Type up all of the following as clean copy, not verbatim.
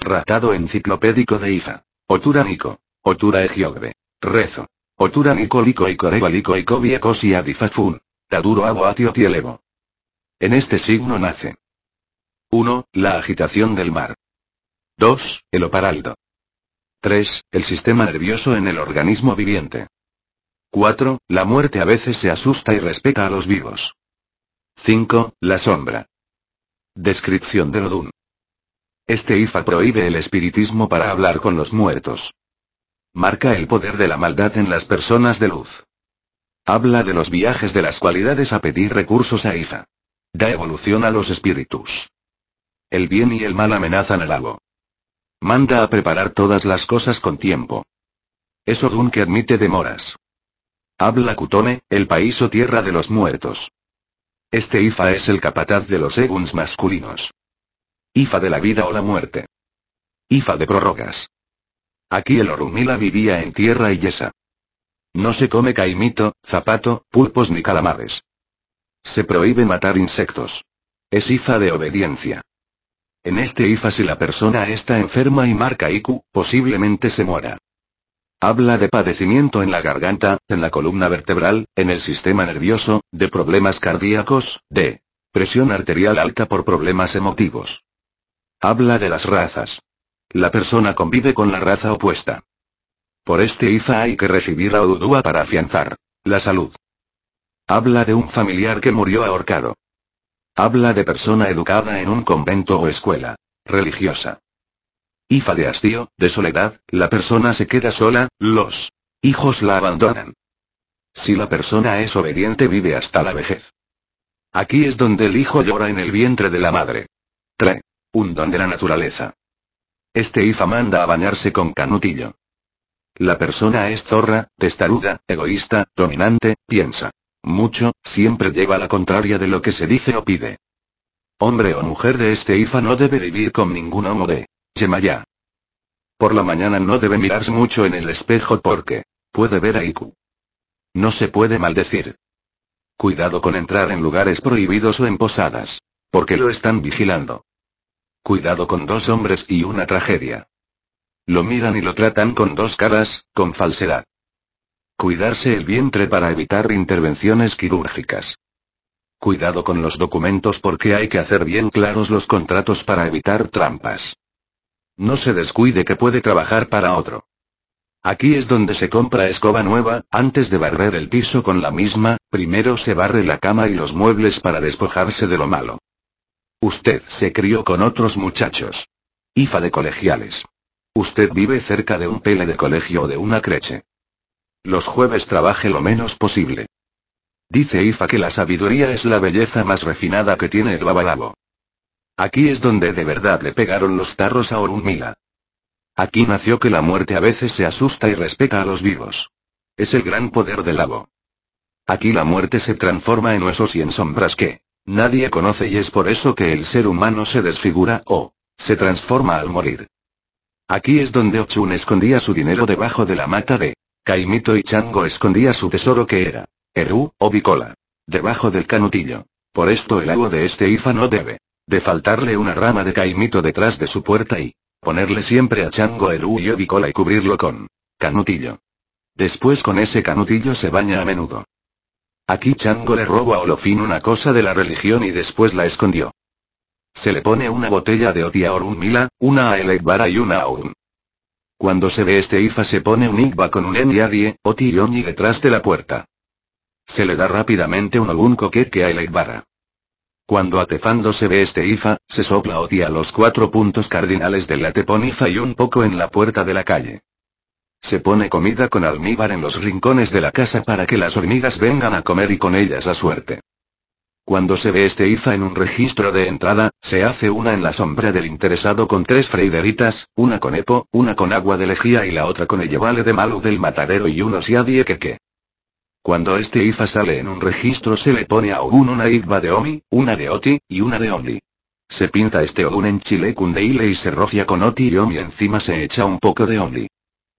Tratado enciclopédico de Ifa. Otura Nico. Otura Egiogbe. Rezo. Otura Nico Lico y Coreba Lico y Kobi Kosi Adifafun. Taduro Abo Atio Tielevo. En este signo nace. 1. La agitación del mar. 2. El oparaldo. 3. El sistema nervioso en el organismo viviente. 4. La muerte a veces se asusta y respeta a los vivos. 5. La sombra. Descripción del Odún. Este Ifa prohíbe el espiritismo para hablar con los muertos. Marca el poder de la maldad en las personas de luz. Habla de los viajes de las cualidades a pedir recursos a Ifa. Da evolución a los espíritus. El bien y el mal amenazan al lago. Manda a preparar todas las cosas con tiempo. Es Odún que admite demoras. Habla Kutone, el país o tierra de los muertos. Este Ifa es el capataz de los Eguns masculinos. Ifa de la vida o la muerte. Ifa de prórrogas. Aquí el Orunmila vivía en tierra y yesa. No se come caimito, zapato, pulpos ni calamares. Se prohíbe matar insectos. Es Ifa de obediencia. En este Ifa si la persona está enferma y marca Iku, posiblemente se muera. Habla de padecimiento en la garganta, en la columna vertebral, en el sistema nervioso, de problemas cardíacos, de presión arterial alta por problemas emotivos. Habla de las razas. La persona convive con la raza opuesta. Por este Ifa hay que recibir a Udua para afianzar la salud. Habla de un familiar que murió ahorcado. Habla de persona educada en un convento o escuela religiosa. Ifa de hastío, de soledad, la persona se queda sola, los hijos la abandonan. Si la persona es obediente vive hasta la vejez. Aquí es donde el hijo llora en el vientre de la madre. 3. Un don de la naturaleza. Este Ifa manda a bañarse con canutillo. La persona es zorra, testaruda, egoísta, dominante, piensa mucho, siempre lleva la contraria de lo que se dice o pide. Hombre o mujer de este Ifa no debe vivir con ningún homo de Yemaya. Por la mañana no debe mirarse mucho en el espejo porque puede ver a Iku. No se puede maldecir. Cuidado con entrar en lugares prohibidos o en posadas. Porque lo están vigilando. Cuidado con dos hombres y una tragedia. Lo miran y lo tratan con dos caras, con falsedad. Cuidarse el vientre para evitar intervenciones quirúrgicas. Cuidado con los documentos porque hay que hacer bien claros los contratos para evitar trampas. No se descuide que puede trabajar para otro. Aquí es donde se compra escoba nueva, antes de barrer el piso con la misma, primero se barre la cama y los muebles para despojarse de lo malo. Usted se crió con otros muchachos. Ifa de colegiales. Usted vive cerca de un pele de colegio o de una creche. Los jueves trabaje lo menos posible. Dice Ifa que la sabiduría es la belleza más refinada que tiene el babalabo. Aquí es donde de verdad le pegaron los tarros a Orunmila. Aquí nació que la muerte a veces se asusta y respeta a los vivos. Es el gran poder del Labo. Aquí la muerte se transforma en huesos y en sombras que nadie conoce y es por eso que el ser humano se desfigura o se transforma al morir. Aquí es donde Ochun escondía su dinero debajo de la mata de Caimito y Chango escondía su tesoro que era Eru, o Bicola, debajo del canutillo. Por esto el lago de este Ifa no debe de faltarle una rama de Caimito detrás de su puerta y ponerle siempre a Chango Eru y Obicola y cubrirlo con canutillo. Después con ese canutillo se baña a menudo. Aquí Chango le robó a Olofin una cosa de la religión y después la escondió. Se le pone una botella de Oti a Orunmila, una a Elegbara y una a Orun. Cuando se ve este Ifa se pone un Igba con un Endiadie, Oti y Oñi detrás de la puerta. Se le da rápidamente un Ogun coqueque a Elegbara. Cuando atefando se ve este Ifa, se sopla Oti a los 4 puntos cardinales del atepón Ifa y un poco en la puerta de la calle. Se pone comida con almíbar en los rincones de la casa para que las hormigas vengan a comer y con ellas la suerte. Cuando se ve este Ifa en un registro de entrada, se hace una en la sombra del interesado con 3 freideritas, una con epo, una con agua de lejía y la otra con vale de malu del matadero y unos yadie queque. Cuando este Ifa sale en un registro se le pone a Ogun una Igba de Omi, una de Oti, y una de Onli. Se pinta este Ogun en chile cundeile y se rocia con Oti y Omi encima se echa un poco de Onli.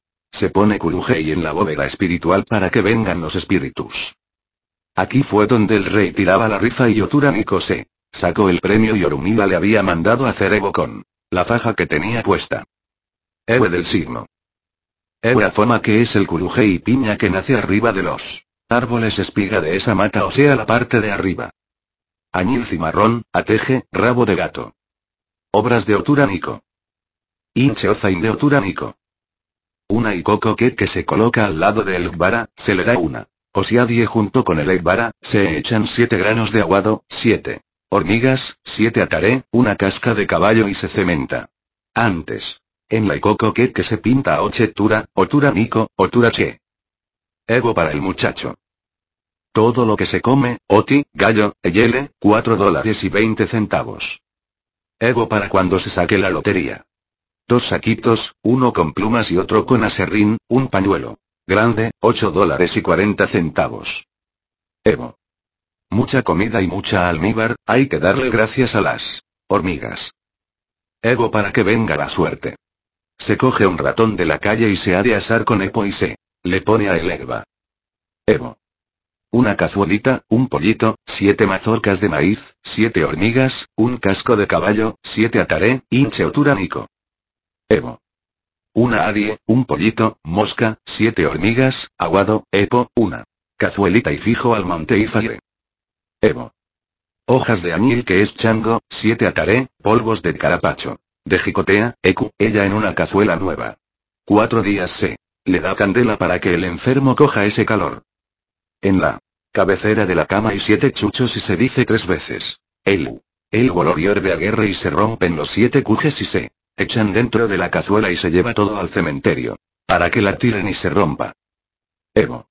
Se pone Kurugei en la bóveda espiritual para que vengan los espíritus. Aquí fue donde el rey tiraba la rifa y Otura Nico se sacó el premio y Orunmila le había mandado hacer Evo con La faja que tenía puesta. Ewe del signo. Ewe Foma, que es el curuje y piña que nace arriba de los árboles espiga de esa mata, o sea la parte de arriba. Añil cimarrón, ateje, rabo de gato. Obras de Oturánico. Inche ozain de Oturánico. Una icoco que se coloca al lado de Elgbara, se le da una. Osiadie junto con el Elgbara, se echan 7 granos de aguado, 7 hormigas, 7 ataré, una casca de caballo y se cementa. Antes. En la icoco que se pinta a ochetura, Oturánico, Oturache. Ego para el muchacho. Todo lo que se come, oti, gallo, eyele, $4.20. Ego para cuando se saque la lotería. 2 saquitos, uno con plumas y otro con aserrín, un pañuelo. Grande, $8.40. Evo. Mucha comida y mucha almíbar, hay que darle gracias a las hormigas. Evo para que venga la suerte. Se coge un ratón de la calle y se ha de asar con epo y se le pone a el Elba. Evo. Una cazuelita, un pollito, 7 mazorcas de maíz, 7 hormigas, un casco de caballo, 7 ataré, hinche Oturánico. Evo. Una arie, un pollito, mosca, 7 hormigas, aguado, epo, una cazuelita y fijo al monte y falle. Evo. Hojas de añil que es chango, 7 ataré, polvos de carapacho. De jicotea, ecu, ella en una cazuela nueva. 4 días se le da candela para que el enfermo coja ese calor. En la cabecera de la cama hay 7 chuchos y se dice 3 veces. El olor hierve a guerra y se rompen los 7 cujes y se echan dentro de la cazuela y se lleva todo al cementerio. Para que la tiren y se rompa. Evo.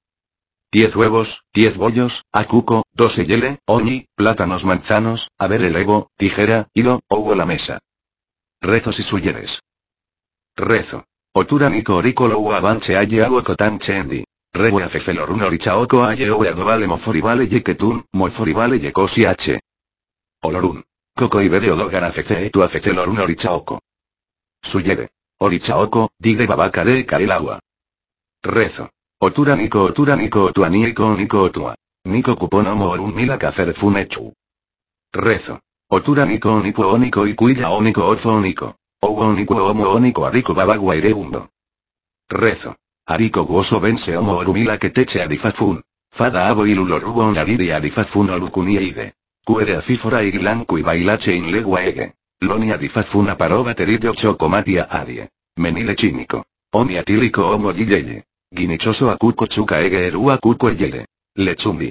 10 huevos, 10 bollos, acuco, 2 eyele, oñi, plátanos manzanos, a ver el ego, tijera, hilo, ogo la mesa. Rezos y suyeres. Rezo. Oturánico orico lo avanche aye ago cotan chendi. Regua fefelorun orichaoko aye oe adovale moforibale yeketun, moforibale yekosi h. Olorun. Coco y bebe ologan afece tu afecelorun orichaoko. Suyere. Orichaoko, digre babaca de el agua. Rezo. Oturánico otuanico nico otua. Nico cupono moorun mila cafer funechu. Rezo. Oturánico onico onico y cuilla onico ozo onico. Ogo onico omo onico arico babagua ireundo. Rezo. Arico guoso vense homo orumila que teche adifafun. Fada abo ilulorubo onariri adifafun olukunieide. Cuere afifora iglancu y bailache in legua ege. Loni adifafun aparoba terillo chocomatia adie. Menile chinico. Oni atílico homo yiyeye. Guinichoso acuco chuca ege eru acuco eyele. Lechumbi.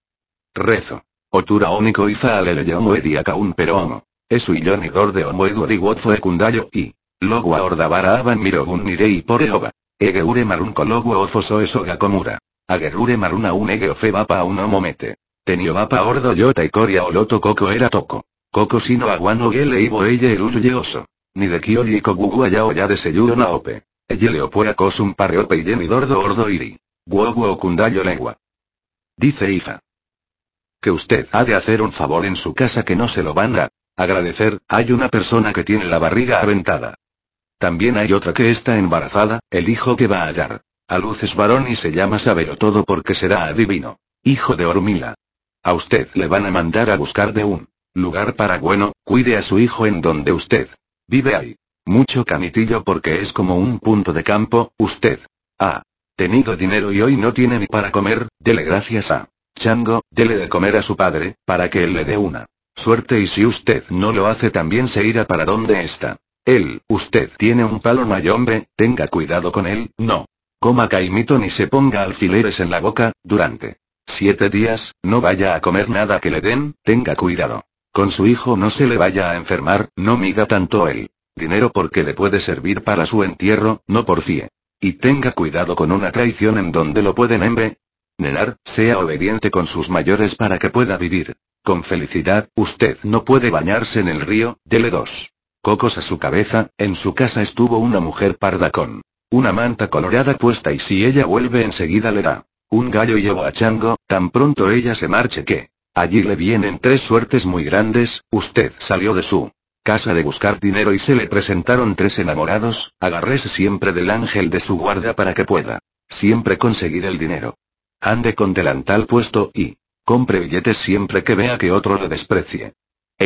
Rezo. Otura onico ifa alele homo ediaca un peromo. Esu y yoni gorde homo edoriguozo ecundayo y. Logua ordabara aban mirogun nirei poreoba. Egeure marun cologuo ofoso eso gakomura. Agerure maruna un ege ofe vapa un momete. Tenio vapa ordo yota y coria oloto coco era toco. Coco sino aguano gele ibo eye el uye oso. Ni de kioli kogugu ya o ya de seyuro naope. Eye leopoa cosum parreope y yeni dordo ordo iri. Guogu okundayo lengua. Dice Ifa. Que usted ha de hacer un favor en su casa que no se lo van a agradecer, hay una persona que tiene la barriga aventada. También hay otra que está embarazada, el hijo que va a dar a luz es varón y se llama Sabero todo porque será adivino. Hijo de Ormila. A usted le van a mandar a buscar de un lugar para bueno, cuide a su hijo en donde usted vive ahí. Mucho camitillo porque es como un punto de campo, usted ha tenido dinero y hoy no tiene ni para comer, dele gracias a Chango, dele de comer a su padre, para que él le dé una suerte y si usted no lo hace también se irá para donde está. Usted tiene un palo mayombe, tenga cuidado con él, no coma caimito ni se ponga alfileres en la boca, durante 7 días, no vaya a comer nada que le den, tenga cuidado. Con su hijo no se le vaya a enfermar, no mida tanto el dinero porque le puede servir para su entierro, no porfíe. Y tenga cuidado con una traición en donde lo pueden envenenar, sea obediente con sus mayores para que pueda vivir con felicidad, usted no puede bañarse en el río, dele 2 cocos a su cabeza, en su casa estuvo una mujer parda con una manta colorada puesta y si ella vuelve enseguida le da un gallo y llevo a Chango, tan pronto ella se marche que allí le vienen 3 suertes muy grandes, usted salió de su casa de buscar dinero y se le presentaron 3 enamorados, agárrese siempre del ángel de su guarda para que pueda siempre conseguir el dinero. Ande con delantal puesto y compre billetes siempre que vea que otro le desprecie. Él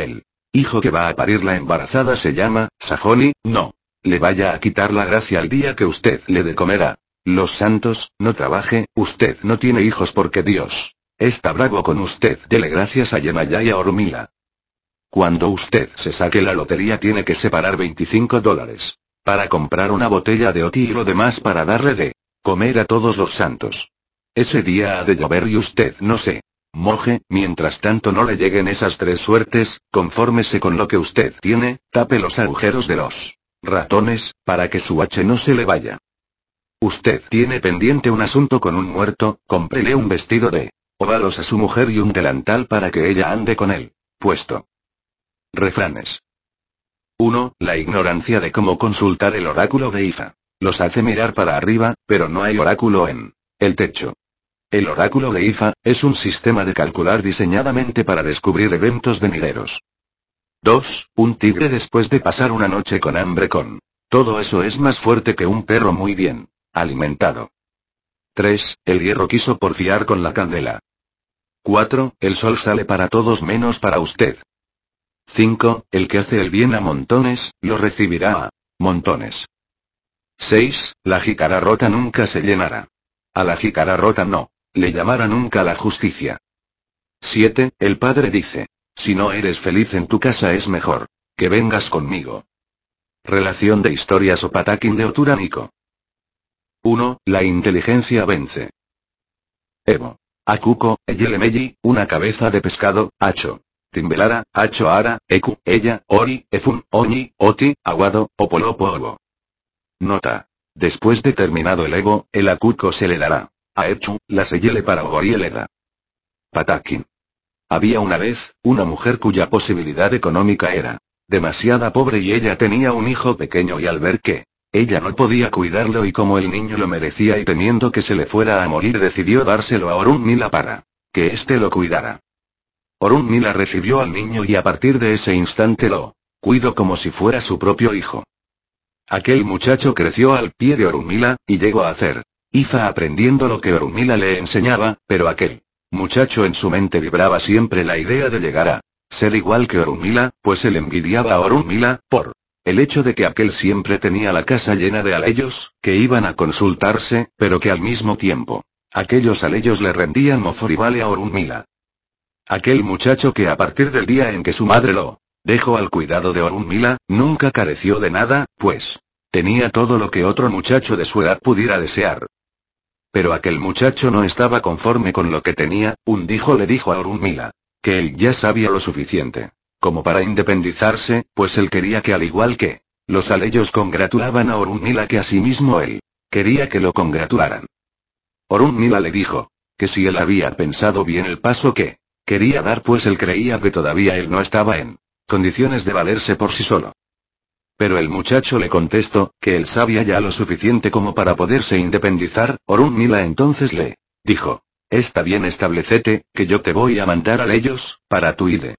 hijo que va a parir la embarazada se llama, Sajoni, no. Le vaya a quitar la gracia al día que usted le dé comer a los santos, no trabaje, usted no tiene hijos porque Dios está bravo con usted. Dele gracias a Yemayá y a Orumila. Cuando usted se saque la lotería tiene que separar $25 para comprar una botella de oti y lo demás para darle de comer a todos los santos. Ese día ha de llover y usted no se moje, mientras tanto no le lleguen esas 3 suertes, confórmese con lo que usted tiene, tape los agujeros de los ratones, para que su H no se le vaya. Usted tiene pendiente un asunto con un muerto, cómprele un vestido de óvalos a su mujer y un delantal para que ella ande con él puesto. Refranes. 1. La ignorancia de cómo consultar el oráculo de Ifa. Los hace mirar para arriba, pero no hay oráculo en el techo. El oráculo de Ifa es un sistema de calcular diseñadamente para descubrir eventos venideros. 2. Un tigre después de pasar una noche con hambre con todo eso es más fuerte que un perro muy bien alimentado. 3. El hierro quiso porfiar con la candela. 4. El sol sale para todos menos para usted. 5. El que hace el bien a montones, lo recibirá a montones. 6. La jícara rota nunca se llenará. A la jícara rota no le llamará nunca la justicia. 7. El padre dice: si no eres feliz en tu casa es mejor que vengas conmigo. Relación de historias o pataquín de Oturaniko. 1. La inteligencia vence. Evo. Akuko, Eyelemeyi, una cabeza de pescado, Acho. Timbelara, Acho Ara, Eku, ella, Ori, Efun, Oñi, Oti, Aguado, Opolopo Obo. Nota. Después de terminado el Evo, el Akuko se le dará a Echu, la Seyele para Ogorieleda. Patakin. Había una vez, una mujer cuya posibilidad económica era demasiada pobre y ella tenía un hijo pequeño y al ver que ella no podía cuidarlo y como el niño lo merecía y temiendo que se le fuera a morir decidió dárselo a Orunmila para que éste lo cuidara. Orunmila recibió al niño y a partir de ese instante lo cuidó como si fuera su propio hijo. Aquel muchacho creció al pie de Orunmila, y llegó a hacer Ifa aprendiendo lo que Orunmila le enseñaba, pero aquel muchacho en su mente vibraba siempre la idea de llegar a ser igual que Orunmila, pues él envidiaba a Orunmila, por el hecho de que aquel siempre tenía la casa llena de aleyos, que iban a consultarse, pero que al mismo tiempo, aquellos aleyos le rendían moforibale a Orunmila. Aquel muchacho que a partir del día en que su madre lo dejó al cuidado de Orunmila, nunca careció de nada, pues tenía todo lo que otro muchacho de su edad pudiera desear. Pero aquel muchacho no estaba conforme con lo que tenía, un dijo le dijo a Orunmila que él ya sabía lo suficiente como para independizarse, pues él quería que al igual que los aleyos congratulaban a Orunmila que asimismo él quería que lo congratularan. Orunmila le dijo que si él había pensado bien el paso que quería dar, pues él creía que todavía él no estaba en condiciones de valerse por sí solo. Pero el muchacho le contestó que él sabía ya lo suficiente como para poderse independizar. Orunmila entonces le dijo: está bien, establecete, que yo te voy a mandar a ellos, para tu ile.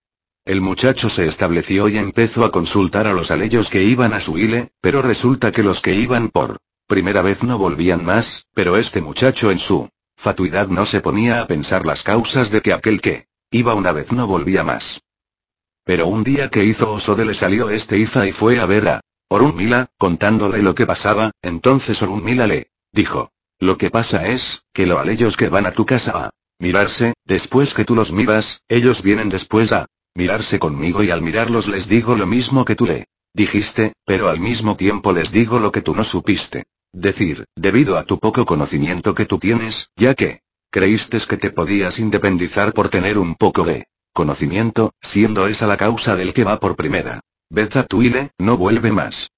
El muchacho se estableció y empezó a consultar a los aleyos que iban a su ile, pero resulta que los que iban por primera vez no volvían más, pero este muchacho en su fatuidad no se ponía a pensar las causas de que aquel que iba una vez no volvía más. Pero un día que hizo Osode le salió este Ifa y fue a ver a Orunmila, contándole lo que pasaba. Entonces Orunmila le dijo: lo que pasa es, que los aleyos que van a tu casa a mirarse, después que tú los miras, ellos vienen después a mirarse conmigo y al mirarlos les digo lo mismo que tú le dijiste, pero al mismo tiempo les digo lo que tú no supiste decir, debido a tu poco conocimiento que tú tienes, ya que creíste que te podías independizar por tener un poco de conocimiento, siendo esa la causa del que va por primera vez a tu ile, no vuelve más.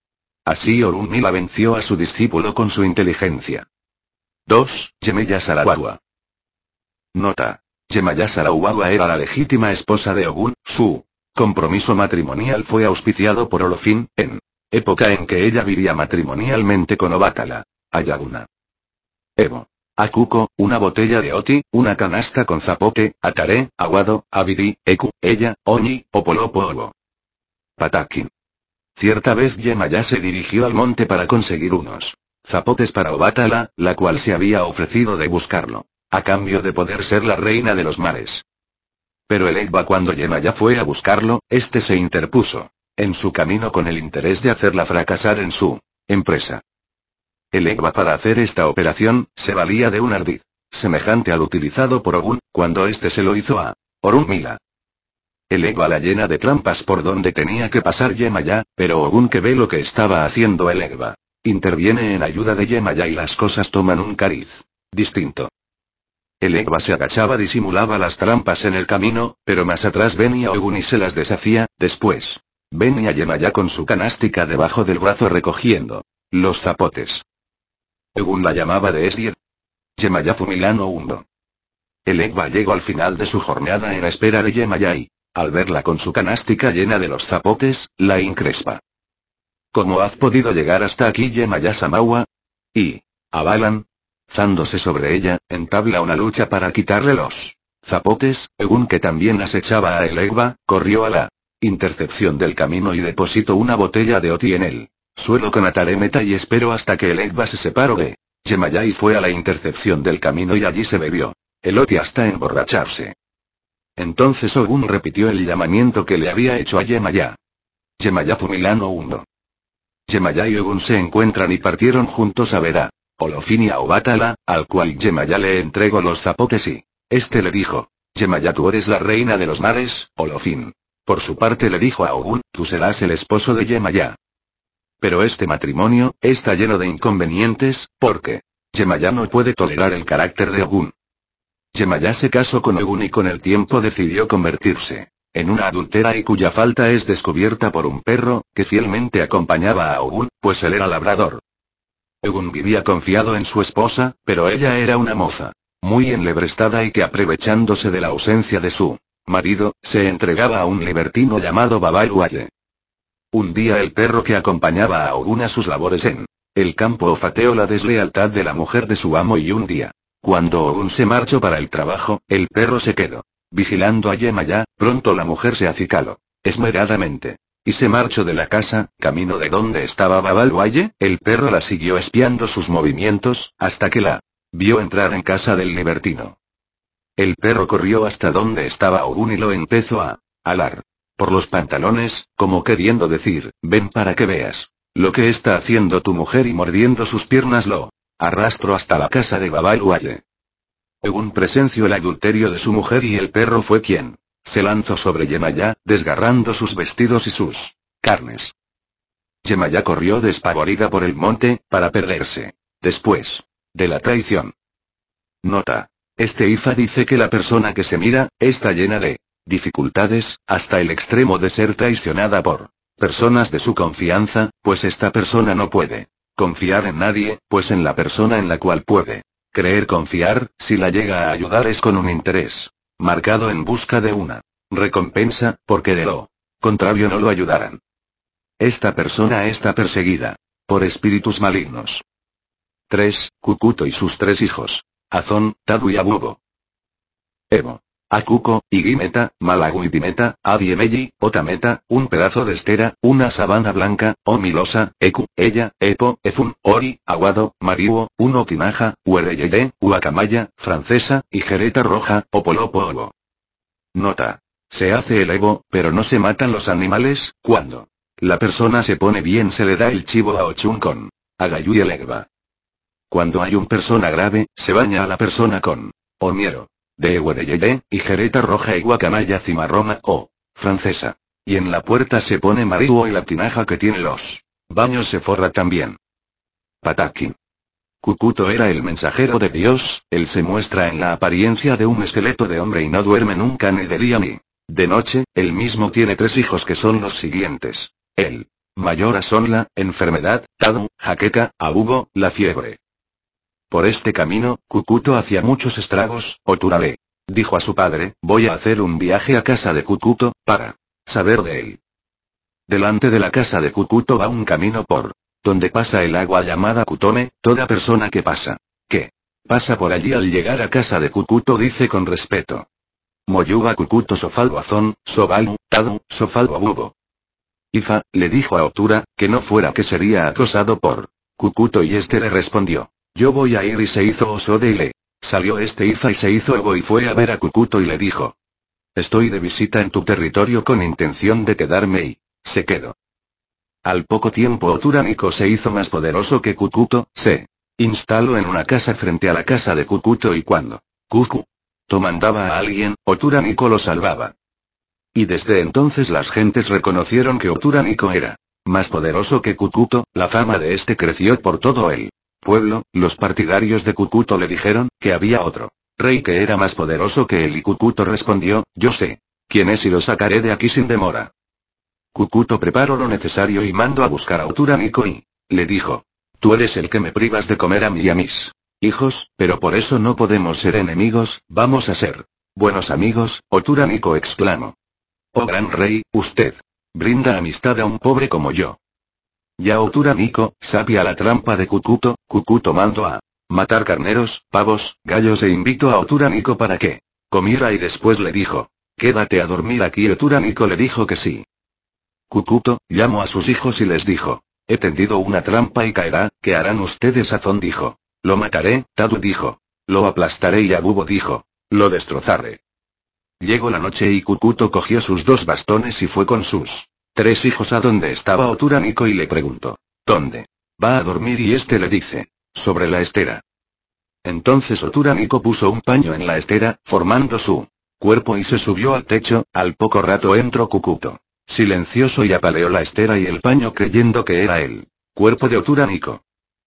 Así Orunmila venció a su discípulo con su inteligencia. 2. Yemeya Sarawawa. Nota. Yemayá Sarawawa era la legítima esposa de Ogun. Su compromiso matrimonial fue auspiciado por Olofin, en época en que ella vivía matrimonialmente con Obatala, Ayaguna. Evo. Akuko, una botella de oti, una canasta con zapote, atare, aguado, abidi, eku, ella, oñi, opolopo obo. Patakin. Cierta vez Yemayá se dirigió al monte para conseguir unos zapotes para Obatala, la cual se había ofrecido de buscarlo a cambio de poder ser la reina de los mares. Pero el Egba cuando Yemaya fue a buscarlo, este se interpuso en su camino con el interés de hacerla fracasar en su empresa. El Egba para hacer esta operación, se valía de un ardid semejante al utilizado por Ogun, cuando este se lo hizo a Orunmila. El Egba la llena de trampas por donde tenía que pasar Yemaya, pero Ogun que ve lo que estaba haciendo el Egba, interviene en ayuda de Yemaya y las cosas toman un cariz distinto. El Egba se agachaba, disimulaba las trampas en el camino, pero más atrás venía Ogun y se las deshacía. Después venía Yemaya con su canástica debajo del brazo recogiendo los zapotes. Ogun la llamaba de Esdir. Yemaya Fumilano hundo. El Egba llegó al final de su jornada en espera de Yemaya y, al verla con su canástica llena de los zapotes, la increspa. ¿Cómo has podido llegar hasta aquí, Yemaya Samawa? Y Abalan, zándose sobre ella, entabla una lucha para quitarle los zapotes. Ogun, que también acechaba a el Egba, corrió a la intercepción del camino y depositó una botella de oti en el suelo con Ataremeta y esperó hasta que el Egba se separó de Yemaya y fue a la intercepción del camino y allí se bebió el oti hasta emborracharse. Entonces Ogun repitió el llamamiento que le había hecho a Yemaya. Yemaya Fumilano hundo. Yemaya y Ogun se encuentran y partieron juntos a ver a Olofin y a Obatala, al cual Yemaya le entregó los zapotes y este le dijo: Yemaya, tú eres la reina de los mares. Olofin, por su parte, le dijo a Ogun: tú serás el esposo de Yemaya. Pero este matrimonio está lleno de inconvenientes, porque Yemaya no puede tolerar el carácter de Ogun. Yemaya se casó con Ogun y con el tiempo decidió convertirse en una adúltera y cuya falta es descubierta por un perro, que fielmente acompañaba a Ogun, pues él era labrador. Ogun vivía confiado en su esposa, pero ella era una moza muy enlebrestada y que, aprovechándose de la ausencia de su marido, se entregaba a un libertino llamado Babaluaye. Un día el perro que acompañaba a Ogun a sus labores en el campo olfateó la deslealtad de la mujer de su amo y un día, cuando Ogun se marchó para el trabajo, el perro se quedó vigilando a Yemaya. Pronto la mujer se acicaló esmeradamente y se marchó de la casa, camino de donde estaba Babaluaye. El perro la siguió espiando sus movimientos, hasta que la vio entrar en casa del libertino. El perro corrió hasta donde estaba Ogun y lo empezó a alar por los pantalones, como queriendo decir: ven para que veas lo que está haciendo tu mujer, y mordiendo sus piernas lo arrastró hasta la casa de Babaluaye. Ogun presenció el adulterio de su mujer y el perro fue quien se lanzó sobre Yemaya, desgarrando sus vestidos y sus carnes. Yemaya corrió despavorida por el monte, para perderse después de la traición. Nota: este Ifa dice que la persona que se mira está llena de dificultades, hasta el extremo de ser traicionada por personas de su confianza, pues esta persona no puede confiar en nadie, pues en la persona en la cual puede creer confiar, si la llega a ayudar es con un interés marcado en busca de una recompensa, porque de lo contrario no lo ayudarán. Esta persona está perseguida por espíritus malignos. 3. Cucuto y sus 3 hijos. Azón, Tadu y Abubo. Evo. Akuko, Igimeta, Malagu y Dimeta, Adiemelli, Otameta, un pedazo de estera, una sabana blanca, Omilosa, Eku, ella, Epo, Efun, Ori, Aguado, Mariuo, Uno Tinaja, Uereyede, Uacamaya, Francesa, y Jereta Roja, Opolopo Ovo. Nota: se hace el Evo, pero no se matan los animales. Cuando la persona se pone bien se le da el chivo a Ochun con Agayú y el Egba. Cuando hay un persona grave, se baña a la persona con Omiero de Ewereyeye, y Jereta Roja y Guacamaya Cimarroma o Francesa. Y en la puerta se pone Mariuo y la tinaja que tiene los baños se forra también. Pataki. Cucuto era el mensajero de Dios. Él se muestra en la apariencia de un esqueleto de hombre y no duerme nunca ni de día ni de noche. Él mismo tiene 3 hijos que son los siguientes: el mayor Asonla, enfermedad; Tadu, jaqueca; Abubo, la fiebre. Por este camino, Cucuto hacía muchos estragos. Oturale dijo a su padre: voy a hacer un viaje a casa de Cucuto, para saber de él. Delante de la casa de Cucuto va un camino por donde pasa el agua llamada Kutome. Toda persona que pasa pasa por allí al llegar a casa de Cucuto dice con respeto: Moyuba Cucuto Sofalgo Azón, Sobalu, Tadu, Sofalgo Abubo. Ifa le dijo a Otura que no fuera, que sería acosado por Cucuto, y este le respondió: yo voy a ir, y se hizo Osode y le salió este Ifa y se hizo Ego y fue a ver a Cucuto y le dijo: Estoy de visita en tu territorio con intención de quedarme y... se quedó. Al poco tiempo Otura Nico se hizo más poderoso que Kukuto, se instaló en una casa frente a la casa de Kukuto y cuando Kukuto mandaba a alguien, Otura Nico lo salvaba. Y desde entonces las gentes reconocieron que Otura Nico era más poderoso que Kukuto, la fama de este creció por todo el pueblo, los partidarios de Kukuto le dijeron que había otro rey que era más poderoso que él y Kukuto respondió, yo sé quién es y lo sacaré de aquí sin demora. Kukuto preparó lo necesario y mandó a buscar a Otura Nico y le dijo, tú eres el que me privas de comer a mí y a mis hijos, pero por eso no podemos ser enemigos, vamos a ser buenos amigos, Otura Nico exclamó. Oh gran rey, usted brinda amistad a un pobre como yo. Ya Otura Nico, sabía la trampa de Kukuto, Kukuto mandó a matar carneros, pavos, gallos e invitó a Otura Nico para que comiera y después le dijo, quédate a dormir aquí. Otura Nico le dijo que sí. Kukuto llamó a sus hijos y les dijo, he tendido una trampa y caerá, ¿qué harán ustedes? Azón dijo, lo mataré, Tadu dijo, lo aplastaré y Abubo dijo, lo destrozaré. Llegó la noche y Kukuto cogió sus 2 bastones y fue con sus 3 hijos a donde estaba Otura Nico y le preguntó, ¿dónde va a dormir? Y este le dice, sobre la estera. Entonces Otura Nico puso un paño en la estera, formando su cuerpo y se subió al techo, al poco rato entró Kukuto. Silencioso y apaleó la estera y el paño creyendo que era el cuerpo de Otura Nico.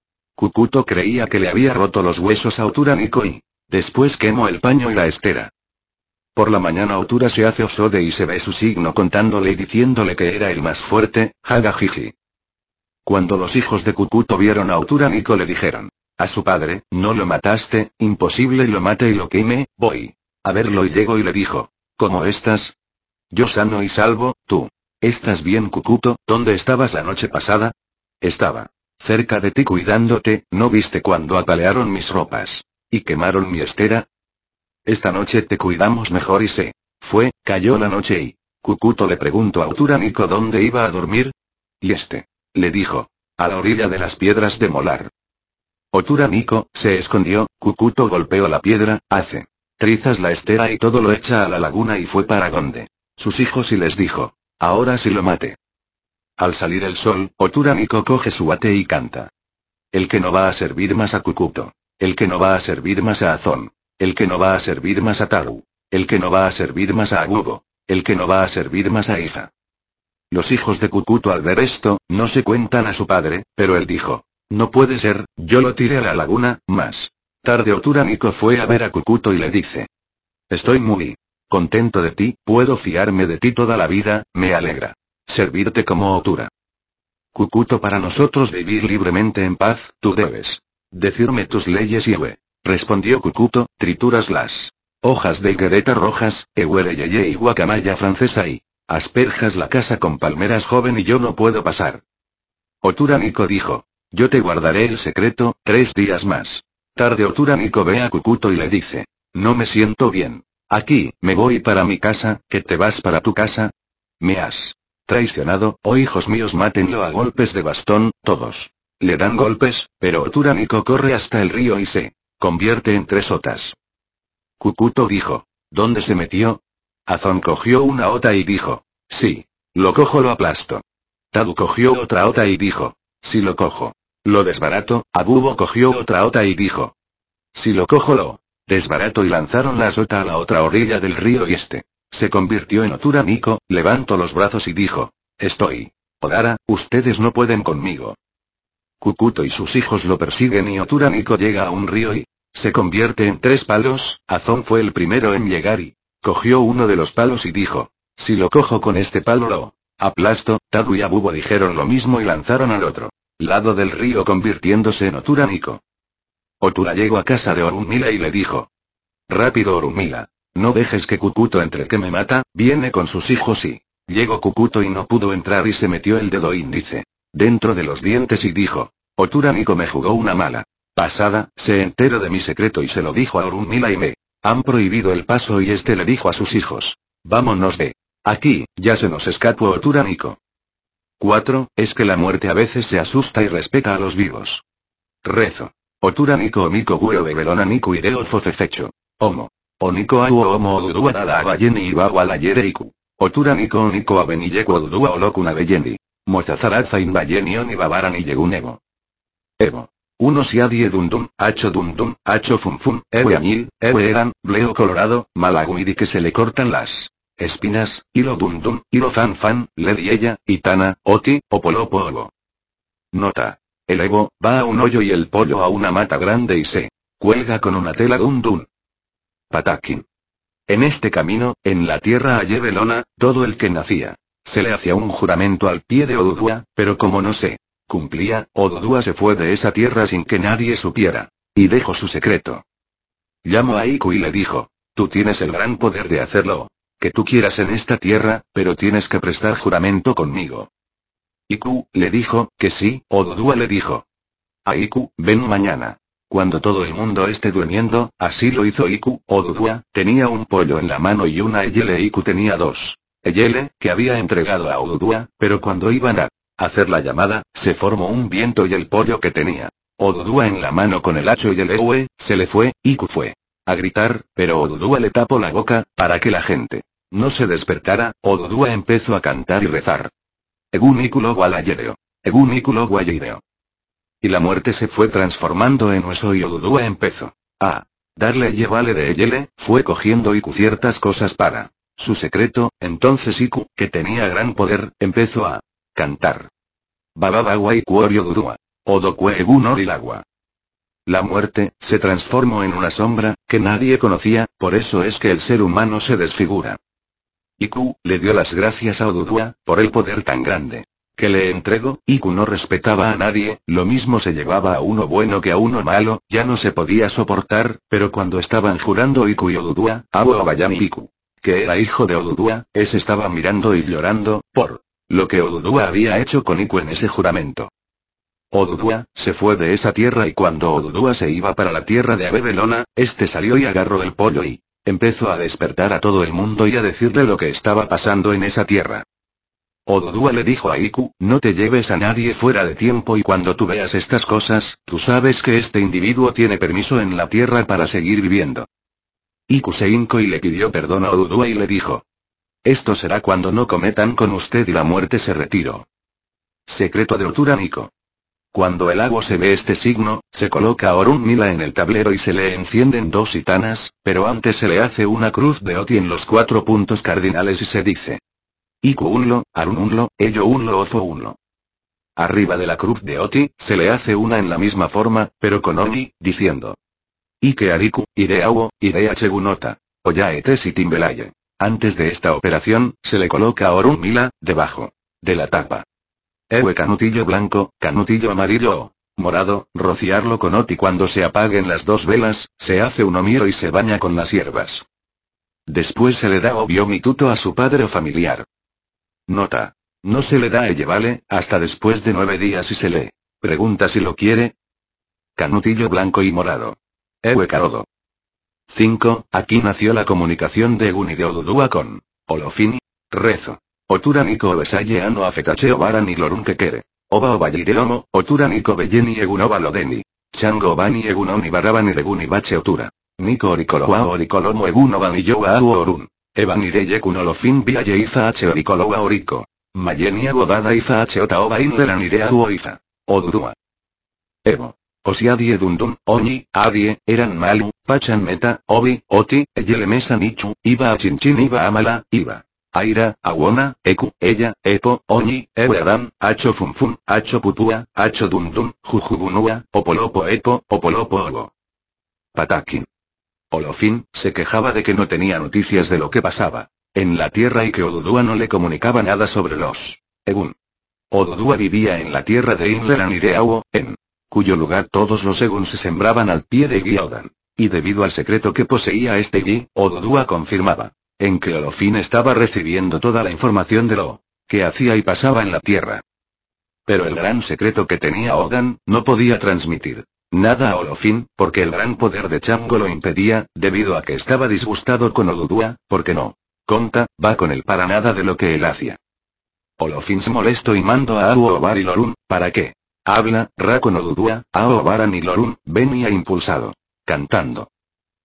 Kukuto creía que le había roto los huesos a Otura Nico y después quemó el paño y la estera. Por la mañana Otura se hace Osode y se ve su signo contándole y diciéndole que era el más fuerte, Hagajiji. Cuando los hijos de Kukuto vieron a Otura Nico le dijeron a su padre, no lo mataste, imposible lo mate y lo queme, voy a verlo y llegó y le dijo, ¿cómo estás? Yo sano y salvo, ¿tú estás bien? Kukuto, ¿dónde estabas la noche pasada? Estaba cerca de ti cuidándote, ¿no viste cuando apalearon mis ropas y quemaron mi estera? Esta noche te cuidamos mejor y se cayó la noche y Kukuto le preguntó a Otura Nico dónde iba a dormir. Y este le dijo, a la orilla de las piedras de Molar. Otura Nico se escondió, Kukuto golpeó la piedra, hace trizas la estera y todo lo echa a la laguna y fue para donde sus hijos y les dijo, ahora sí lo mate. Al salir el sol, Otura Nico coge su ate y canta. El que no va a servir más a Kukuto. El que no va a servir más a Azón. El que no va a servir más a Taru. El que no va a servir más a Agubo. El que no va a servir más a Ifa. Los hijos de Kukuto al ver esto, no se cuentan a su padre, pero él dijo, no puede ser, yo lo tiré a la laguna. Más tarde Otura Nico fue a ver a Kukuto y le dice, estoy muy contento de ti, puedo fiarme de ti toda la vida, me alegra servirte como Otura. Kukuto, para nosotros vivir libremente en paz, tú debes decirme tus leyes y respondió Kukuto, trituras las hojas de higuereta rojas, ehuereyeye y guacamaya francesa y asperjas la casa con palmeras joven y yo no puedo pasar. Otura Nico dijo, yo te guardaré el secreto, 3 días más tarde Otura Nico ve a Kukuto y le dice, no me siento bien aquí, me voy para mi casa, ¿que te vas para tu casa? Me has traicionado, oh hijos míos, mátenlo a golpes de bastón, todos. Le dan golpes, pero Otura Nico corre hasta el río y se convierte en 3 otas. Kukuto dijo, ¿dónde se metió? Azón cogió una ota y dijo, sí, lo cojo, lo aplasto. Tadu cogió otra ota y dijo, si lo cojo, lo desbarato. Abubo cogió otra ota y dijo, si lo cojo, lo desbarato, y lanzaron la ota a la otra orilla del río y este se convirtió en Otura Nico, levantó los brazos y dijo, estoy Odara, ustedes no pueden conmigo. Kukuto y sus hijos lo persiguen y Otura Nico llega a un río y se convierte en 3 palos. Azón fue el primero en llegar y cogió uno de los palos y dijo, si lo cojo con este palo lo aplasto. Tadu y Abubo dijeron lo mismo y lanzaron al otro lado del río convirtiéndose en Otura Nico. Otura llegó a casa de Orunmila y le dijo, rápido Orunmila, no dejes que Kukuto entre, que me mata. Viene con sus hijos y llegó Kukuto y no pudo entrar y se metió el dedo índice dentro de los dientes y dijo, Otura Nico me jugó una mala pasada, se enteró de mi secreto y se lo dijo a Orunmila y me han prohibido el paso. Y este le dijo a sus hijos, vámonos de aquí, ya se nos escapó Otura Nico. 4. Es que la muerte a veces se asusta y respeta a los vivos. Rezo. Otura Nico omiko gueo de velona niku ideo fofefecho. Homo. Oniko au omo odudua dada abayeni ibawa la yereiku. Otura niko oniko abenilleku odudua olokuna beyeni. Mozazaratza in bayeni oni babaran y yegunego. Evo. Uno siadie dundum, hacho dundum, hacho funfun, ewe añil, ewe eran, bleo colorado, malagumidi que se le cortan las espinas, hilo dundum, hilo fan fan, ledi ella, itana, oti, opolopo olo. Nota. El ego, va a un hoyo y el pollo a una mata grande y se cuelga con una tela dundum. Patakin. En este camino, en la tierra hallé velona, todo el que nacía. Se le hacía un juramento al pie de Odudua, pero como no se cumplía, Odudua se fue de esa tierra sin que nadie supiera. Y dejó su secreto. Llamó a Iku y le dijo: tú tienes el gran poder de hacerlo que tú quieras en esta tierra, pero tienes que prestar juramento conmigo. Iku le dijo que sí. Odudua le dijo a Iku: ven mañana. Cuando todo el mundo esté durmiendo, así lo hizo Iku. Odudua tenía un pollo en la mano y una eyele. Iku tenía dos eyele, que había entregado a Odudua, pero cuando iban a hacer la llamada, se formó un viento y el pollo que tenía Odudua en la mano con el hacho y el ewe, se le fue. Iku fue a gritar, pero Odudua le tapó la boca, para que la gente no se despertara. Odudua empezó a cantar y rezar. Egun Iku lo gualayereo. Egun Iku lo guayereo. Y la muerte se fue transformando en hueso y Odudua empezó a darle llevale de eyele, fue cogiendo Iku ciertas cosas para su secreto. Entonces Iku, que tenía gran poder, empezó a cantar. Bababagua Iku ori Odudua. Odokue egun orilagua. La muerte se transformó en una sombra que nadie conocía, por eso es que el ser humano se desfigura. Iku le dio las gracias a Odudua por el poder tan grande que le entregó. Iku no respetaba a nadie, lo mismo se llevaba a uno bueno que a uno malo, ya no se podía soportar, pero cuando estaban jurando Iku y Odudua, Awo Abayami Iku, que era hijo de Odudua, ese estaba mirando y llorando por lo que Odudua había hecho con Iku en ese juramento. Odudua se fue de esa tierra y cuando Odudua se iba para la tierra de Abebelona, este salió y agarró el pollo y empezó a despertar a todo el mundo y a decirle lo que estaba pasando en esa tierra. Odudua le dijo a Iku: no te lleves a nadie fuera de tiempo y cuando tú veas estas cosas, tú sabes que este individuo tiene permiso en la tierra para seguir viviendo. Iku se hincó y le pidió perdón a Odudua y le dijo: esto será cuando no cometan con usted y la muerte se retiró. Secreto de Otura Niko. Cuando el agua se ve este signo, se coloca Orun Mila en el tablero y se le encienden dos itanas, pero antes se le hace una cruz de Oti en los 4 puntos cardinales y se dice: Iku Unlo, Arun Unlo, Ello Unlo Ofo Unlo. Arriba de la cruz de Oti, se le hace una en la misma forma, pero con Oni, diciendo: Ike Ariku, Ireawo, Ireachegunota, Oyaetes y Timbelaye. Antes de esta operación, se le coloca Orun Mila, debajo de la tapa. Ewe canutillo blanco, canutillo amarillo o morado, rociarlo con Oti cuando se apaguen las dos velas, se hace un omiro y se baña con las hierbas. Después se le da obvio mituto a su padre o familiar. Nota. No se le da vale, hasta después de 9 días y se le pregunta si lo quiere. Canutillo blanco y morado. Ewe Kaodo. 5. Aquí nació la comunicación de Egun y de Odudua con Olofini. Rezo. Otura Niko Obesaye ano afetache obara ni lorun kekere. Oba obayireomo, Otura Niko beyeni Egun oba lodeni. Chango bani Egun oni barabani Egun bache Otura. Niko orikoloa orikolomo Egun oba ni yoa au orun. Eban ireye kun olofin viaye iza h orikoloa oriko. Mayeni agobada iza h ota oba inleran irea u oiza. Odudua. Evo. Osiadie dundun, Oñi, Adie, eran Malu, Pachan Meta, Obi, Oti, Eyele Mesa Nichu, Iba a Chinchin Iba a Mala, Iba. Aira, Awona, Eku, Ella, Epo, Oñi, Eweadam, Acho Funfun, Acho Pupua, Acho Dundun, Jujubunua, Opolopo Epo, Opolopo Ogo. Patakin. Olofin, se quejaba de que no tenía noticias de lo que pasaba en la tierra y que Odudua no le comunicaba nada sobre los Egun. Odudua vivía en la tierra de Inleran y de Awo, en cuyo lugar todos los Egun se sembraban al pie de Giodan. Y debido al secreto que poseía este Gi, Odudua confirmaba en que Olofin estaba recibiendo toda la información de lo que hacía y pasaba en la tierra. Pero el gran secreto que tenía Odan, no podía transmitir nada a Olofin, porque el gran poder de Chango lo impedía, debido a que estaba disgustado con Odudua, porque no conta, va con él para nada de lo que él hacía. Olofin se molestó y mandó a Aobar y Lorun, ¿para qué? Habla, Ra con Odudua, Aobaran y Lorun, venía impulsado cantando.